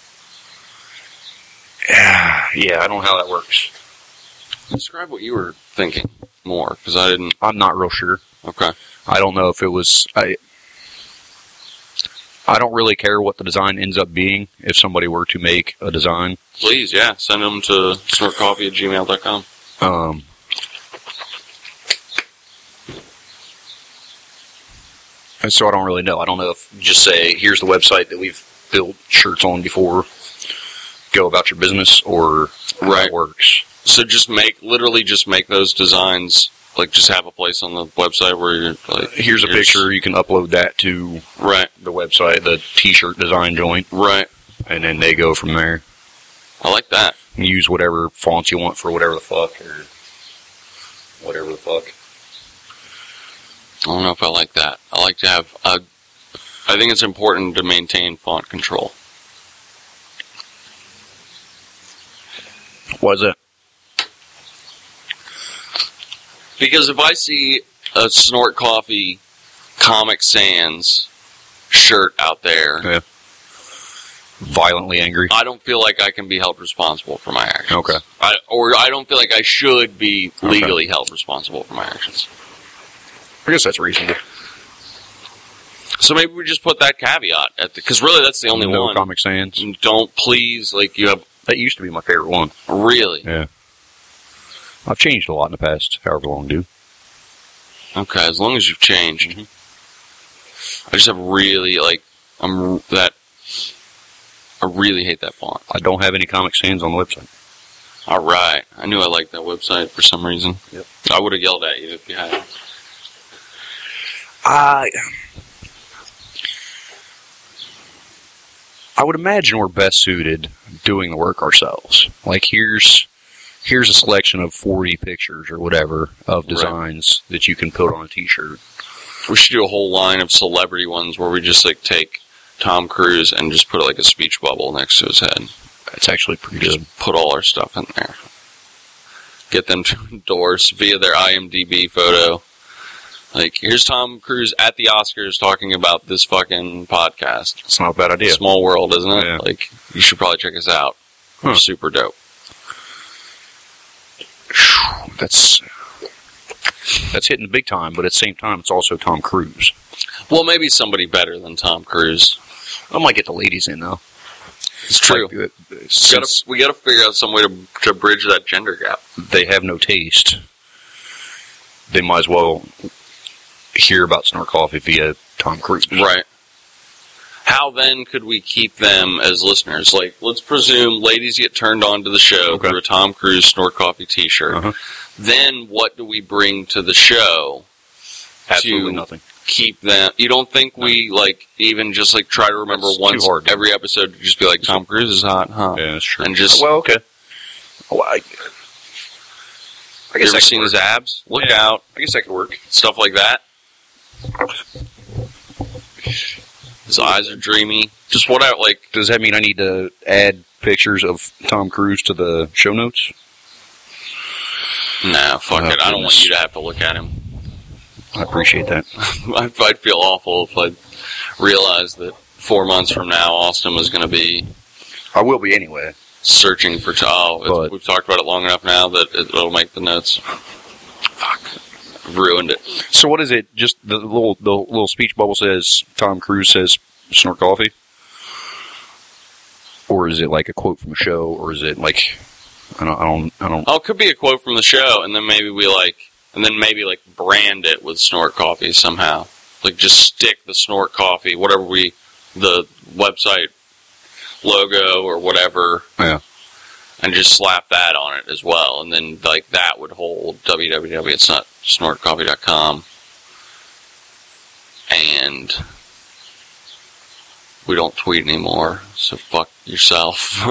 Yeah, I don't know how that works. Describe what you were thinking more, because I didn't... I'm not real sure. Okay. I don't know if it was... I don't really care what the design ends up being if somebody were to make a design. Please, yeah. Send them to snortcoffee@gmail.com. And so I don't really know. I don't know if just say, here's the website that we've built shirts on before, go about your business, or how it works. So literally just make those designs, like just have a place on the website where you're like... Here's a picture, you can upload that to the website, the t-shirt design joint. Right. And then they go from there. I like that. You use whatever fonts you want for whatever the fuck, or whatever the fuck. I don't know if I like that. I like to have... I think it's important to maintain font control. Why is that? Because if I see a Snort Coffee Comic Sans shirt out there, Yeah. Violently angry. I don't feel like I can be held responsible for my actions. Okay. I don't feel like I should be legally held responsible for my actions. I guess that's reasonable. So maybe we just put that caveat at because really that's the only No one. Comic Sans. Don't please, like you have That used to be my favorite one. really. Yeah. I've changed a lot in the past, however long, dude. Okay, as long as you've changed. I just have really I really hate that font. I don't have any Comic Sans on the website. All right, I knew I liked that website for some reason. Yep. I would have yelled at you if you had. I would imagine we're best suited doing the work ourselves. Like here's a selection of 40 pictures or whatever of designs that you can put on a t-shirt. We should do a whole line of celebrity ones where we just like take Tom Cruise and just put like a speech bubble next to his head. It's actually pretty good. Just put all our stuff in there. Get them to endorse via their IMDb photo. Like, here's Tom Cruise at the Oscars talking about this fucking podcast. It's not a bad idea. Small world, isn't it? Yeah. Like, you should probably check us out. We're super dope. That's hitting the big time, but at the same time, it's also Tom Cruise. Well, maybe somebody better than Tom Cruise. I might get the ladies in, though. It's true. Like, since We gotta figure out some way to bridge that gender gap. they have no taste, they might as well hear about Snort Coffee via Tom Cruise. Right. How then could we keep them as listeners? Like, let's presume ladies get turned on to the show through a Tom Cruise Snort Coffee t-shirt. Uh-huh. Then what do we bring to the show? Absolutely nothing. Keep them. You don't think we even just try to remember That's once too hard. every episode to just be like, Tom Cruise is hot, huh? Yeah, that's true. And just okay. Well, I you ever seen his abs? Look out! I guess that could work. Stuff like that. His eyes are dreamy. Just what I like. Does that mean I need to add pictures of Tom Cruise to the show notes? Nah, fuck it. I don't want goodness. you to have to look at him. I appreciate that. I'd feel awful if I realized that 4 months from now Austin was going to be I will be anyway. searching for we've talked about it long enough now that it'll make the notes. Fuck. I've ruined it. So what is it? Just the little speech bubble says Tom Cruise says Snort Coffee? Or is it like a quote from a show? Or is it like I don't Oh, it could be a quote from the show, and then maybe we brand it with Snort Coffee somehow. Like just stick the Snort Coffee, the website logo or whatever. Yeah. And just slap that on it as well. And then that would hold www. It's not snortcoffee.com. And we don't tweet anymore, so fuck yourself.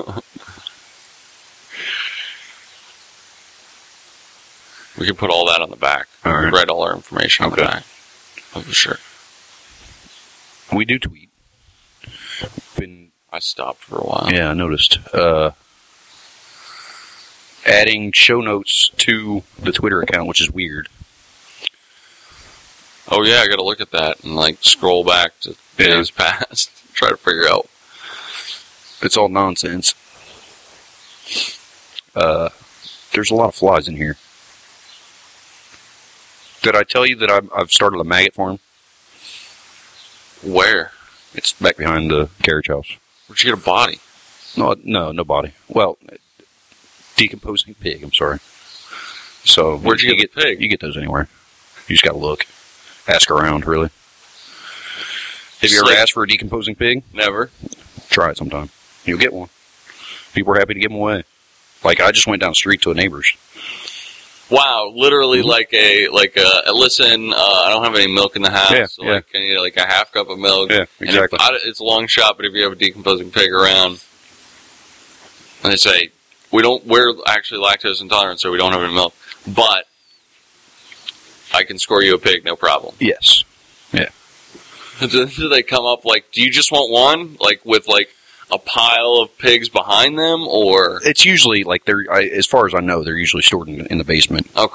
We could put all that on the back. All right. We write all our information on the back of the shirt. We do tweet. I stopped for a while. Yeah, I noticed. Adding show notes to the Twitter account, which is weird. Oh yeah, I gotta look at that and scroll back to days past. Try to figure out. It's all nonsense. There's a lot of flies in here. Did I tell you that I've started a maggot farm? Where? It's back behind the carriage house. Where'd you get a body? No body. Well, decomposing pig, I'm sorry. So where'd you get the pig? You get those anywhere. You just gotta look. Ask around, really. Have you ever asked for a decomposing pig? Never. Try it sometime. You'll get one. People are happy to give them away. I just went down the street to a neighbor's. Wow, literally listen, I don't have any milk in the house. Yeah, So I need a half cup of milk. Yeah, exactly. It's a long shot, but if you have a decomposing pig around, and they say, we're actually lactose intolerant, so we don't have any milk, but I can score you a pig, no problem. Yes. Yeah. Do they come up do you just want one? With a pile of pigs behind them, or? It's usually, as far as I know, they're usually stored in the basement. Okay.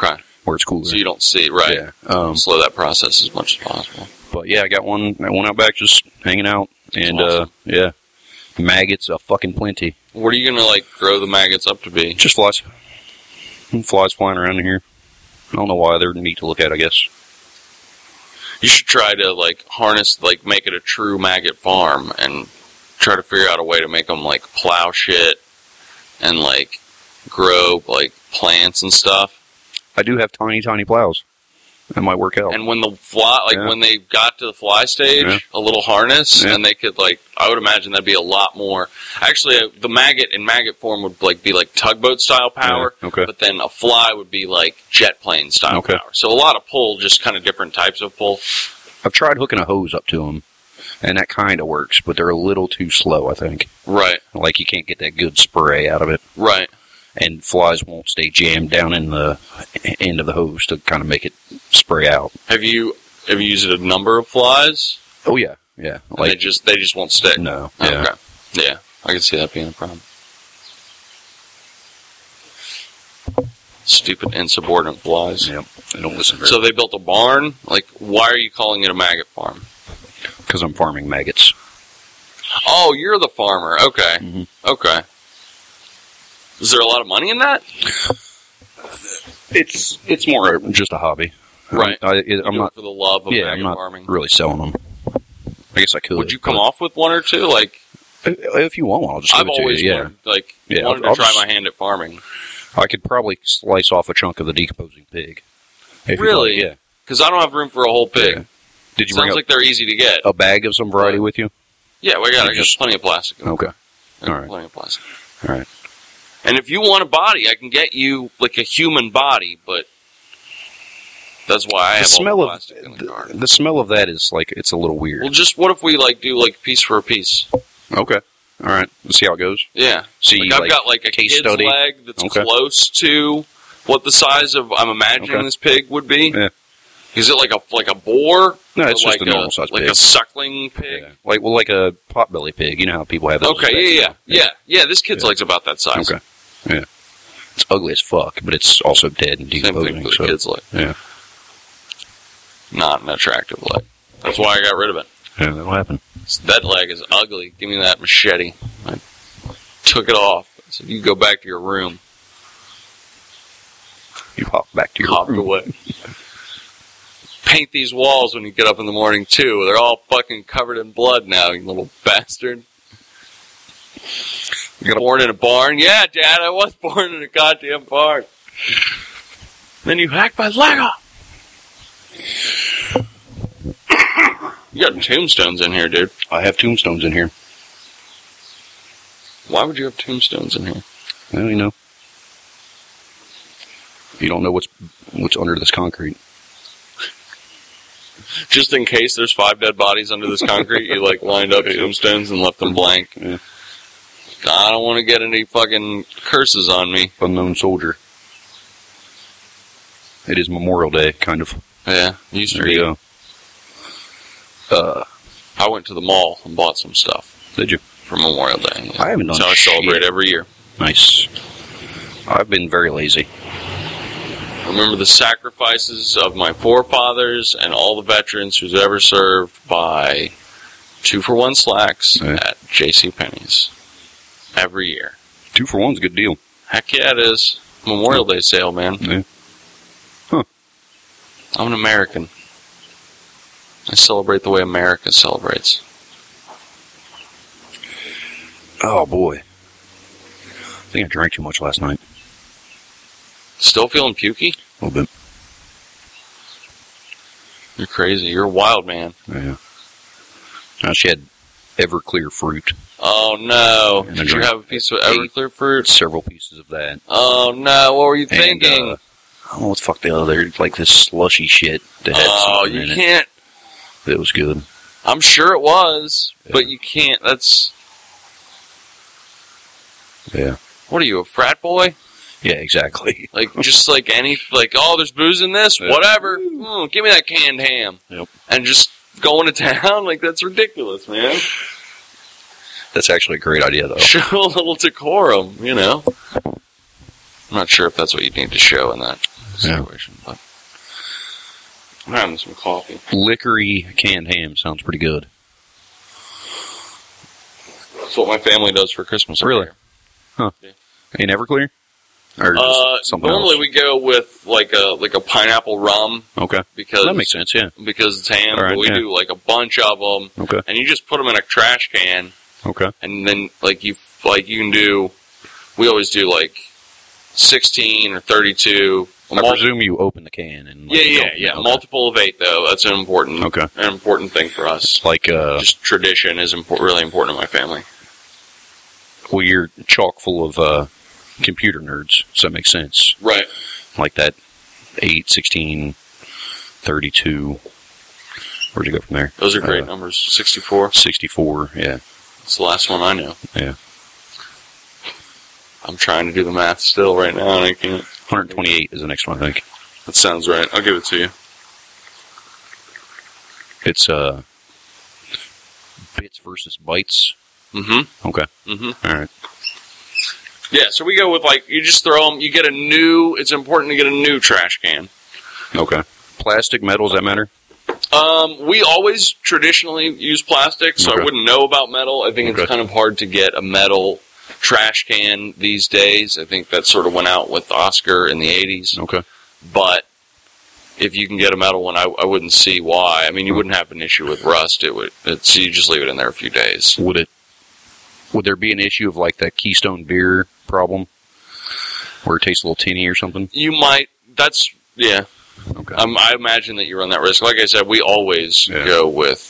where it's cooler. So you don't see, right? Yeah. Slow that process as much as possible. But yeah, I got one out back just hanging out. And, awesome. yeah. Maggots a fucking plenty. What are you going to, like, grow the maggots up to be? Just flies. Flies flying around in here. I don't know why. They're neat to look at, I guess. You should try to, like, harness, like, make it a true maggot farm and try to figure out a way to make them, like, plow shit and, like, grow, like, plants and stuff. I do have tiny, tiny plows. That might work out. And when the fly, like, when they got to the fly stage, a little harness, and they could, like, I would imagine that'd be a lot more. Actually, the maggot in maggot form would, like, be like tugboat style power. Yeah, okay. But then a fly would be like jet plane style power. So a lot of pull, just kind of different types of pull. I've tried hooking a hose up to them, and that kind of works, but they're a little too slow, I think. Right. Like, you can't get that good spray out of it. Right. And flies won't stay jammed down in the end of the hose to kind of make it spray out. Have you used a number of flies? Oh, yeah. Yeah. Like, they just won't stick? No. Yeah. Okay. Yeah. I can see that being a problem. Stupid insubordinate flies. Yep. They don't listen very So they built a barn? Like, why are you calling it a maggot farm? Because I'm farming maggots. Oh, you're the farmer. Okay. Mm-hmm. Okay. Is there a lot of money in that? It's more just a hobby. Right. I'm not for the love of I'm not farming. really selling them. I guess I could. Would you come off with one or two? Like, if you want one, I'll just give I've it to always you. wanted to try my hand at farming. I could probably slice off a chunk of the decomposing pig. Really? Yeah. Because I don't have room for a whole pig. Yeah. Did you Sounds bring like they're easy to get. a bag of some variety with you? Yeah, I got plenty of plastic. Okay. All right. Plenty of plastic. All right. And if you want a body, I can get you like a human body, but that's why I have all the plastic in the garden. The smell of that is like, it's a little weird. Well, just what if we like do like piece for a piece? Okay. All right. Let's see how it goes. Yeah. See, I've got like a case kid's study. leg that's close to what the size of I'm imagining this pig would be. Yeah. Is it like a boar? No, it's like just a normal size pig. Like a suckling pig? Yeah. Like a potbelly pig. You know how people have those. Okay, yeah. This kid's leg's about that size. Okay. Yeah. It's ugly as fuck, but it's also dead and decomposing. Same thing for the kid's leg. Yeah. Not an attractive leg. That's why I got rid of it. Yeah, that'll happen. That leg is ugly. Give me that machete. I took it off. I said, you go back to your room. You hop back to your room. Away. Paint these walls when you get up in the morning, too. They're all fucking covered in blood now, you little bastard. You born in a barn? Yeah, Dad, I was born in a goddamn barn. Then you hacked my leg off. You got tombstones in here, dude. I have tombstones in here. Why would you have tombstones in here? Well, you know. You don't know what's under this concrete. Just in case there's 5 dead bodies under this concrete, you like lined up tombstones and left them blank. Yeah. I don't want to get any fucking curses on me. Unknown soldier. It is Memorial Day, kind of. Yeah, Easter There you Eve. go. I went to the mall and bought some stuff. Did you? For Memorial Day. Yeah. I haven't done So I celebrate shit. every year. Nice. I've been very lazy. Remember the sacrifices of my forefathers and all the veterans who's ever served by 2-for-1 slacks at JCPenney's. Every year. 2 for 1's a good deal. Heck yeah, it is. Memorial Day sale, man. Yeah. Huh. I'm an American. I celebrate the way America celebrates. Oh, boy. I think I drank too much last night. Still feeling pukey? A little bit. You're crazy. You're a wild man. Yeah. She had Everclear fruit. Oh, no. And Did you have a piece of Everclear fruit? Several pieces of that. Oh, no. What were you thinking? And, I don't know what the fuck the other, like this slushy shit that had something in it. Can't. It was good. I'm sure it was, but you can't. That's. Yeah. What are you, a frat boy? Yeah, exactly. Like, just like any, like, oh, there's booze in this? Yeah. Whatever. Give me that canned ham. Yep. And just going to town? Like, that's ridiculous, man. That's actually a great idea, though. Show a little decorum, you know. I'm not sure if that's what you need to show in that. situation. But I'm having some coffee. Lickery canned ham sounds pretty good. That's what my family does for Christmas. Really? Huh. Yeah. Ain't Everclear? Or just something normally else? we go with like a pineapple rum. Okay. Because that makes sense, yeah. Because it's ham, All right, but we yeah. do like a bunch of them. Okay. And you just put them in a trash can. Okay. And then you can do. We always do like 16 or 32. I presume you open the can and Yeah. Okay. Multiple of 8 though. That's an important thing for us. Like just tradition is really important in my family. Well, you're chock full of computer nerds, so that makes sense. Right. Like that 8, 16, 32. Where'd you go from there? Those are great numbers. 64. 64, yeah. It's the last one I know. Yeah. I'm trying to do the math still right now, and I can't. 128 is the next one, I think. That sounds right. I'll give it to you. It's bits versus bytes. Mm-hmm. Okay. Mm-hmm. All right. Yeah, so we go with, you just throw them, you get it's important to get a new trash can. Okay. Plastic, metal, does that matter? We always traditionally use plastic, so I wouldn't know about metal. I think it's kind of hard to get a metal trash can these days. I think that sort of went out with Oscar in the 80s. Okay. But if you can get a metal one, I wouldn't see why. I mean, you wouldn't have an issue with rust. So you just leave it in there a few days. Would there be an issue of like that Keystone beer problem where it tastes a little tinny or something? You might. Yeah. Okay. I imagine that you run that risk. Like I said, we always go with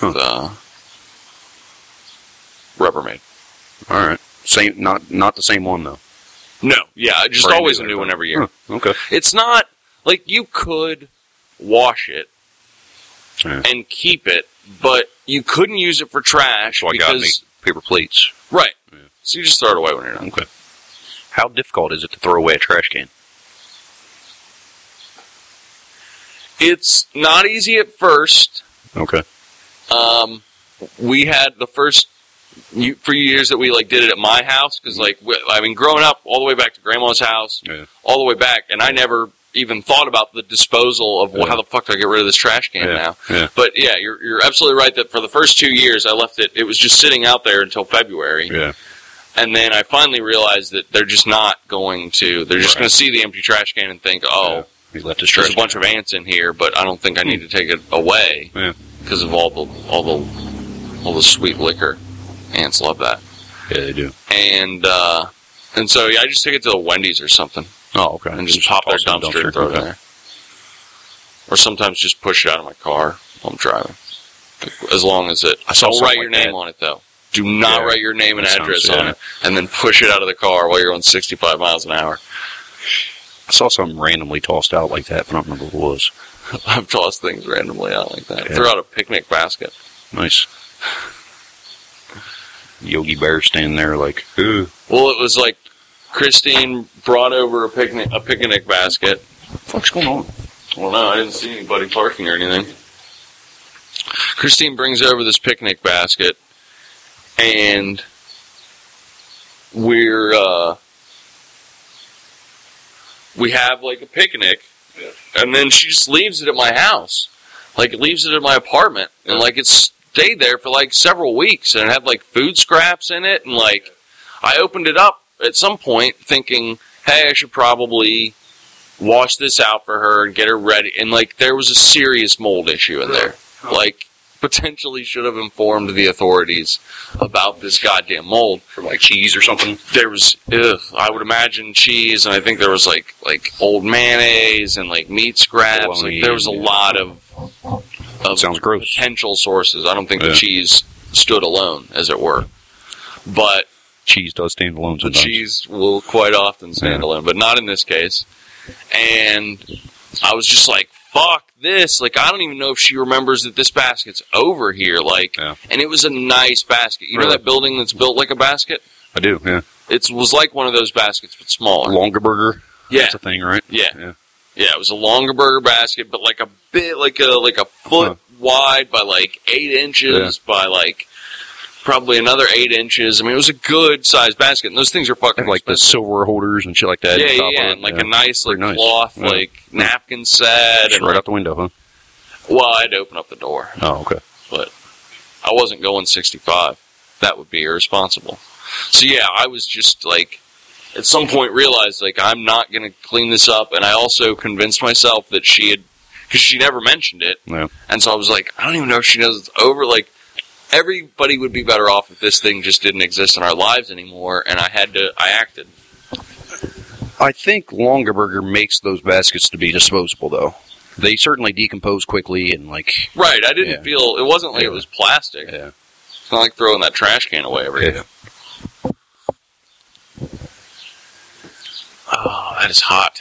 Rubbermaid. All right. Same, not the same one though. No. Yeah, just Brand always new a new one every year. Huh. Okay. It's not you could wash it and keep it, but you couldn't use it for trash. So I got to make paper plates. Right. Yeah. So you just throw it away when you're done. Okay. How difficult is it to throw away a trash can? It's not easy at first. Okay. We had the first few years that we did it at my house because growing up all the way back to Grandma's house, all the way back, and I never even thought about the disposal of how the fuck do I get rid of this trash can now. Yeah. But yeah, you're absolutely right that for the first 2 years I left it. It was just sitting out there until February. Yeah. And then I finally realized that they're just not going to. They're just going to see the empty trash can and think, he left his there's a bunch of ants in here, but I don't think I need to take it away because of all the sweet liquor. Ants love that. Yeah, they do. And so I just take it to the Wendy's or something. Oh, okay. And just pop their dumpster and throw it in there. Or sometimes just push it out of my car while I'm driving. As long as don't write your name on it though. Do not write your name and address on it, and then push it out of the car while you're going 65 miles an hour. I saw something randomly tossed out like that, but I don't remember what it was. I've tossed things randomly out like that. Yeah. Threw out a picnic basket. Nice. Yogi Bear standing there ooh. Well, it was Christine brought over a picnic basket. What the fuck's going on? Well, no, I didn't see anybody parking or anything. Christine brings over this picnic basket, and we have a picnic, and then she just leaves it at my house, leaves it at my apartment, and it's stayed there for several weeks, and it had food scraps in it, and I opened it up at some point thinking, hey, I should probably wash this out for her and get her ready, and there was a serious mold issue in there. Potentially should have informed the authorities about this goddamn mold. From cheese or something? There was, I would imagine cheese, and I think there was old mayonnaise and meat scraps. There was a lot of sounds gross. Potential sources. I don't think the cheese stood alone, as it were. But cheese does stand alone sometimes. Cheese will quite often stand alone, but not in this case. And I was just fuck this. I don't even know if she remembers that this basket's over here. And it was a nice basket. You know that building that's built like a basket? I do, yeah. It was like one of those baskets, but smaller. Longaberger? Yeah. That's a thing, right? Yeah. Yeah, it was a Longaberger basket, but a bit, a foot wide by 8 inches by probably another 8 inches. I mean, it was a good sized basket, and those things are fucking like the silverware holders and shit like that. Yeah, and like a nice like cloth like napkin set. Just right out the window, huh? Well, I had to open up the door. Oh, okay. But I wasn't going 65. That would be irresponsible. So yeah, I was just like, at some point realized like I'm not going to clean this up, and I also convinced myself that she had, because she never mentioned it, and so I was like, I don't even know if she knows it's over. Like, everybody would be better off if this thing just didn't exist in our lives anymore, and I acted. I think Longaberger makes those baskets to be disposable, though. They certainly decompose quickly and like... Right, I didn't feel... It wasn't like it was plastic. Yeah. It's not like throwing that trash can away every day. Oh, that is hot.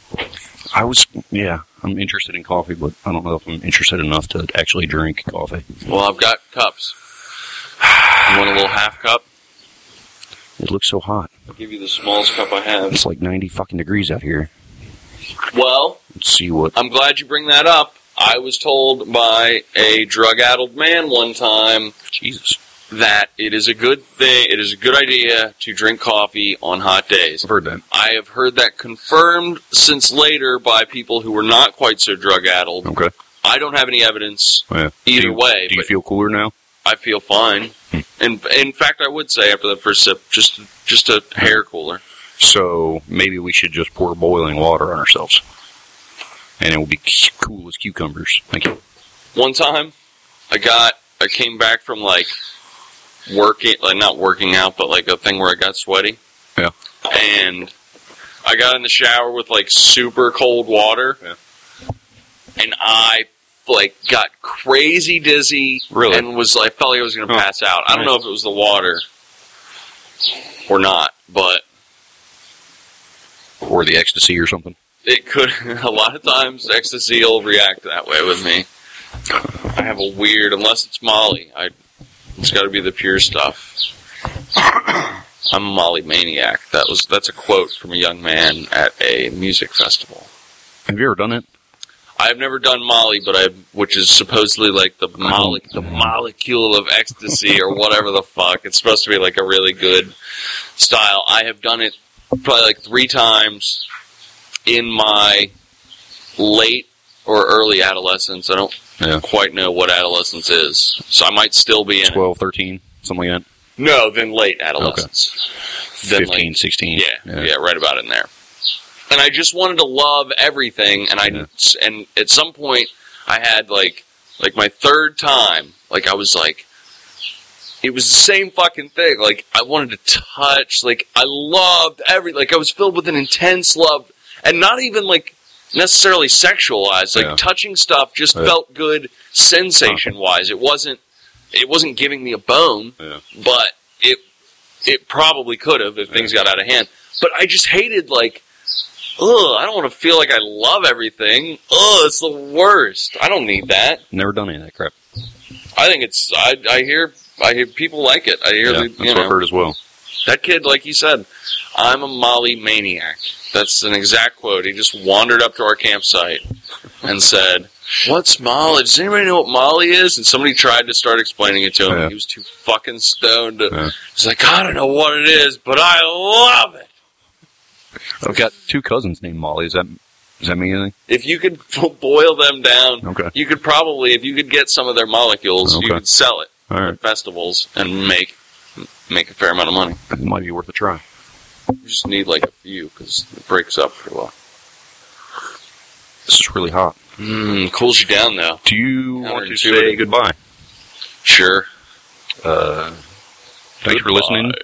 I'm interested in coffee, but I don't know if I'm interested enough to actually drink coffee. Well, I've got cups. You want a little half cup? It looks so hot. I'll give you the smallest cup I have. It's like 90 fucking degrees out here. Well, let's see what... I'm glad you bring that up. I was told by a drug-addled man one time... Jesus. ...that it is a good thing, it is a good idea to drink coffee on hot days. I've heard that. I have heard that confirmed since later by people who were not quite so drug-addled. Okay. I don't have any evidence either way. Do you feel cooler now? I feel fine. In fact, I would say after the first sip, just a hair cooler. So maybe we should just pour boiling water on ourselves, and it will be cool as cucumbers. Thank you. One time, I came back from like working, like not working out, but like a thing where I got sweaty. Yeah. And I got in the shower with like super cold water. Yeah. And I like got crazy dizzy. Really? And I felt like I was going to pass out. I don't know if it was the water or not, but. Or the ecstasy or something. It could. A lot of times, ecstasy will react that way with me. I have a weird, unless it's Molly. It's got to be the pure stuff. I'm a Molly maniac. That's a quote from a young man at a music festival. Have you ever done it? I've never done Molly, which is supposedly like the molecule of ecstasy or whatever the fuck. It's supposed to be like a really good style. I have done it probably like 3 times in my late or early adolescence. I don't quite know what adolescence is, so I might still be in 12, 13, something like that. No, then late adolescence. Okay. Then 15, 16. Yeah, right about in there. And I just wanted to love everything, and and at some point I had like my 3rd time, like I was like, it was the same fucking thing. Like I wanted to touch, like I loved like I was filled with an intense love, and not even like necessarily sexualized. Like touching stuff just felt good sensation wise. It wasn't giving me a bone, but it probably could have if things got out of hand. But I just hated like. I don't want to feel like I love everything. It's the worst. I don't need that. Never done any of that crap. I think it's. I hear people like it. I hear that's what I've heard as well. That kid, like he said, I'm a Molly maniac. That's an exact quote. He just wandered up to our campsite and said, "What's Molly? Does anybody know what Molly is?" And somebody tried to start explaining it to him. He was too fucking stoned. He's like, "I don't know what it is, but I love it." I've got 2 cousins named Molly. Does that mean anything? If you could boil them down, you could probably, if you could get some of their molecules, you could sell it at festivals and make a fair amount of money. It might be worth a try. You just need like a few because it breaks up pretty well. This is really hot. Cools you down though. Do you want to say goodbye? Sure. Thanks for listening.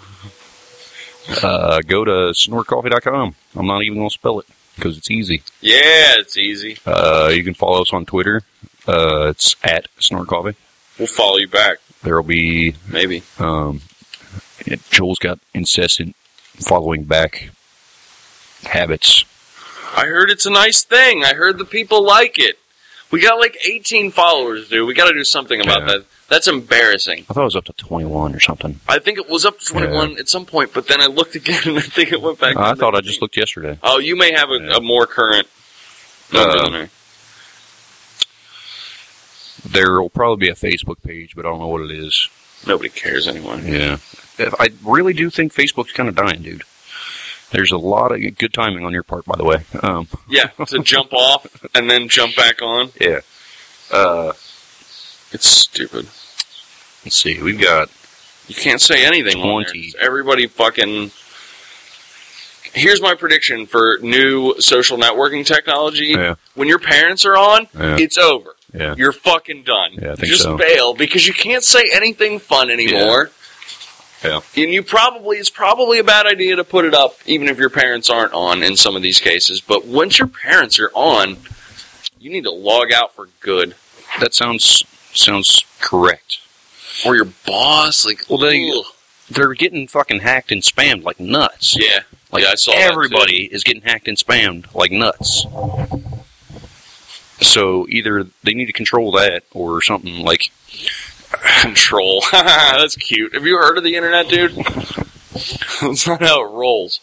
Go to snortcoffee.com. I'm not even going to spell it because it's easy. Yeah, it's easy. You can follow us on Twitter. It's at snortcoffee. We'll follow you back. There will be... Maybe. Joel's got incessant following back habits. I heard it's a nice thing. I heard the people like it. We got like 18 followers, dude. We got to do something about that. That's embarrassing. I thought it was up to 21 or something. I think it was up to 21 at some point, but then I looked again and I think it went back to I thought I just looked yesterday. Oh, you may have a more current number than me. There will probably be a Facebook page, but I don't know what it is. Nobody cares anyway. Yeah. I really do think Facebook's kind of dying, dude. There's a lot of good timing on your part, by the way. Yeah, to jump off and then jump back on. Yeah. It's stupid. Let's see. We've got... You can't say anything 20. Everybody fucking... Here's my prediction for new social networking technology. Yeah. When your parents are on, it's over. Yeah. You're fucking done. Yeah, I think Just so. bail, because you can't say anything fun anymore. Yeah. And it's probably a bad idea to put it up, even if your parents aren't on in some of these cases. But once your parents are on, you need to log out for good. That sounds correct. Or your boss, like, well, they're getting fucking hacked and spammed like nuts. Yeah. Like, I saw everybody is getting hacked and spammed like nuts. So either they need to control that or something like... Control. That's cute. Have you heard of the internet, dude? That's not how it rolls.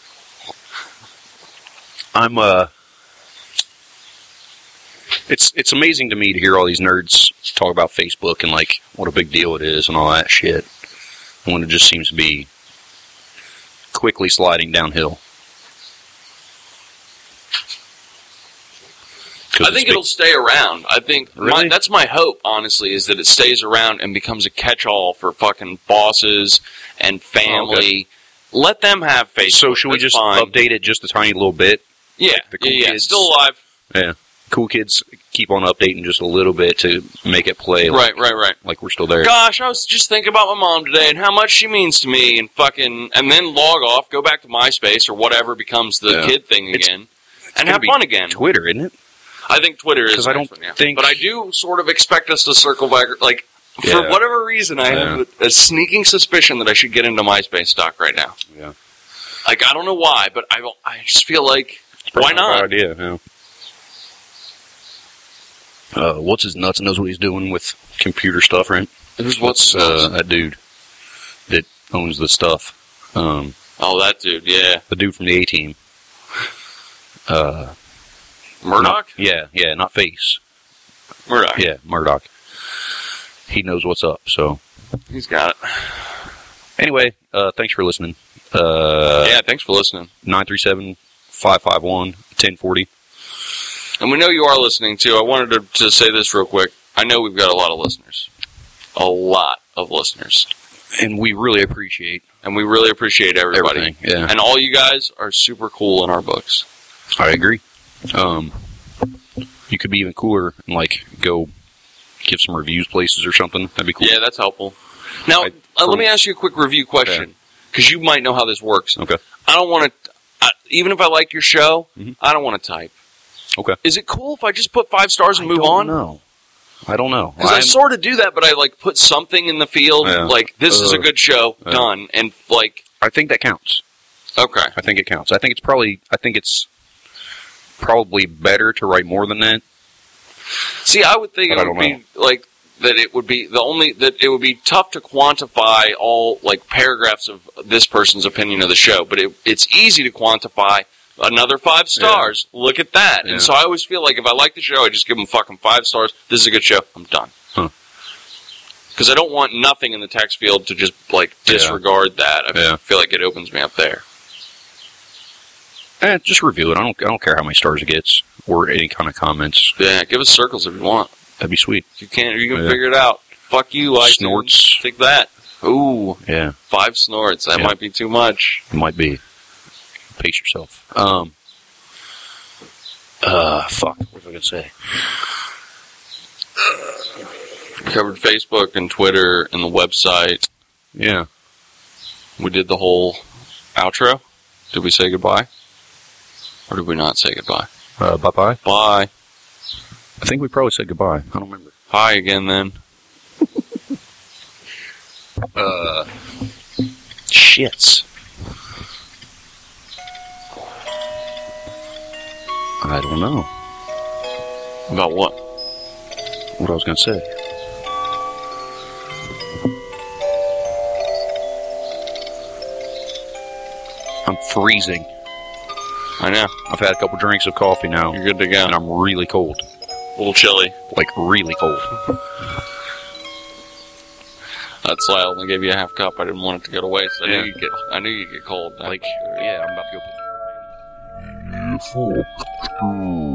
It's amazing to me to hear all these nerds talk about Facebook and like what a big deal it is and all that shit, when it just seems to be quickly sliding downhill. I think it'll stay around. I think Really? that's my hope, honestly, is that it stays around and becomes a catch-all for fucking bosses and family. Oh, okay. Let them have Facebook. So should we That's just fine. update it just a tiny little bit? Yeah, the cool yeah, kids? still alive. Yeah. Cool kids keep on updating just a little bit to make it play Right. like we're still there. Gosh, I was just thinking about my mom today and how much she means to me, and then log off, go back to MySpace or whatever becomes the kid thing again, and have fun again. Twitter, isn't it? I think Twitter is. Because I don't think... But I do sort of expect us to circle back. Like, for whatever reason, I have a sneaking suspicion that I should get into MySpace stock right now. Yeah. Like, I don't know why, but I just feel like, why not? Good idea, yeah. What's his nuts knows what he's doing with computer stuff, right? Who's what's nuts? That dude that owns the stuff. Oh, that dude, yeah. The dude from the A-Team. Murdoch? Not Face. Murdoch. Yeah, Murdoch. He knows what's up, so. He's got it. Anyway, thanks for listening. Yeah, thanks for listening. 937-551-1040. And we know you are listening, too. I wanted to say this real quick. I know we've got a lot of listeners. A lot of listeners. And we really appreciate. Everybody. Everything, yeah. And all you guys are super cool in our books. I agree. You could be even cooler and, like, go give some reviews places or something. That'd be cool. Yeah, that's helpful. Now, let me ask you a quick review question, because you might know how this works. Okay. I don't want to, even if I like your show, I don't want to type. Okay. Is it cool if I just put 5 stars and move on? I don't know. Because I sort of do that, but I, like, put something in the field, like, this is a good show, done, and, like... I think that counts. Okay. I think it counts. I think it's probably better to write more than that. See, I would think it would be like that. It would be it would be tough to quantify all like paragraphs of this person's opinion of the show, but it's easy to quantify another 5 stars. Yeah. Look at that. Yeah. And so I always feel like if I like the show, I just give them fucking 5 stars. This is a good show. I'm done. Because I don't want nothing in the text field to just like disregard that. I feel like it opens me up there. Just review it. I don't care how many stars it gets or any kind of comments. Yeah, give us circles if you want. That'd be sweet. If you can't, you can figure it out. Fuck you, iTunes. Snorts. Take that. Ooh. Yeah. 5 snorts. That might be too much. It might be. Pace yourself. Fuck. What was I gonna say? We covered Facebook and Twitter and the website. Yeah. We did the whole outro. Did we say goodbye? Or did we not say goodbye? Bye-bye. Bye. I think we probably said goodbye. I don't remember. Hi again, then. Shits. I don't know. About what? What I was going to say. I'm freezing. I know. I've had a couple drinks of coffee now. You're good to go. And I'm really cold. A little chilly. Like, really cold. cup, so I only gave you a half cup. I didn't want it to go to waste. I knew you'd get cold. Like, yeah, I'm about to go put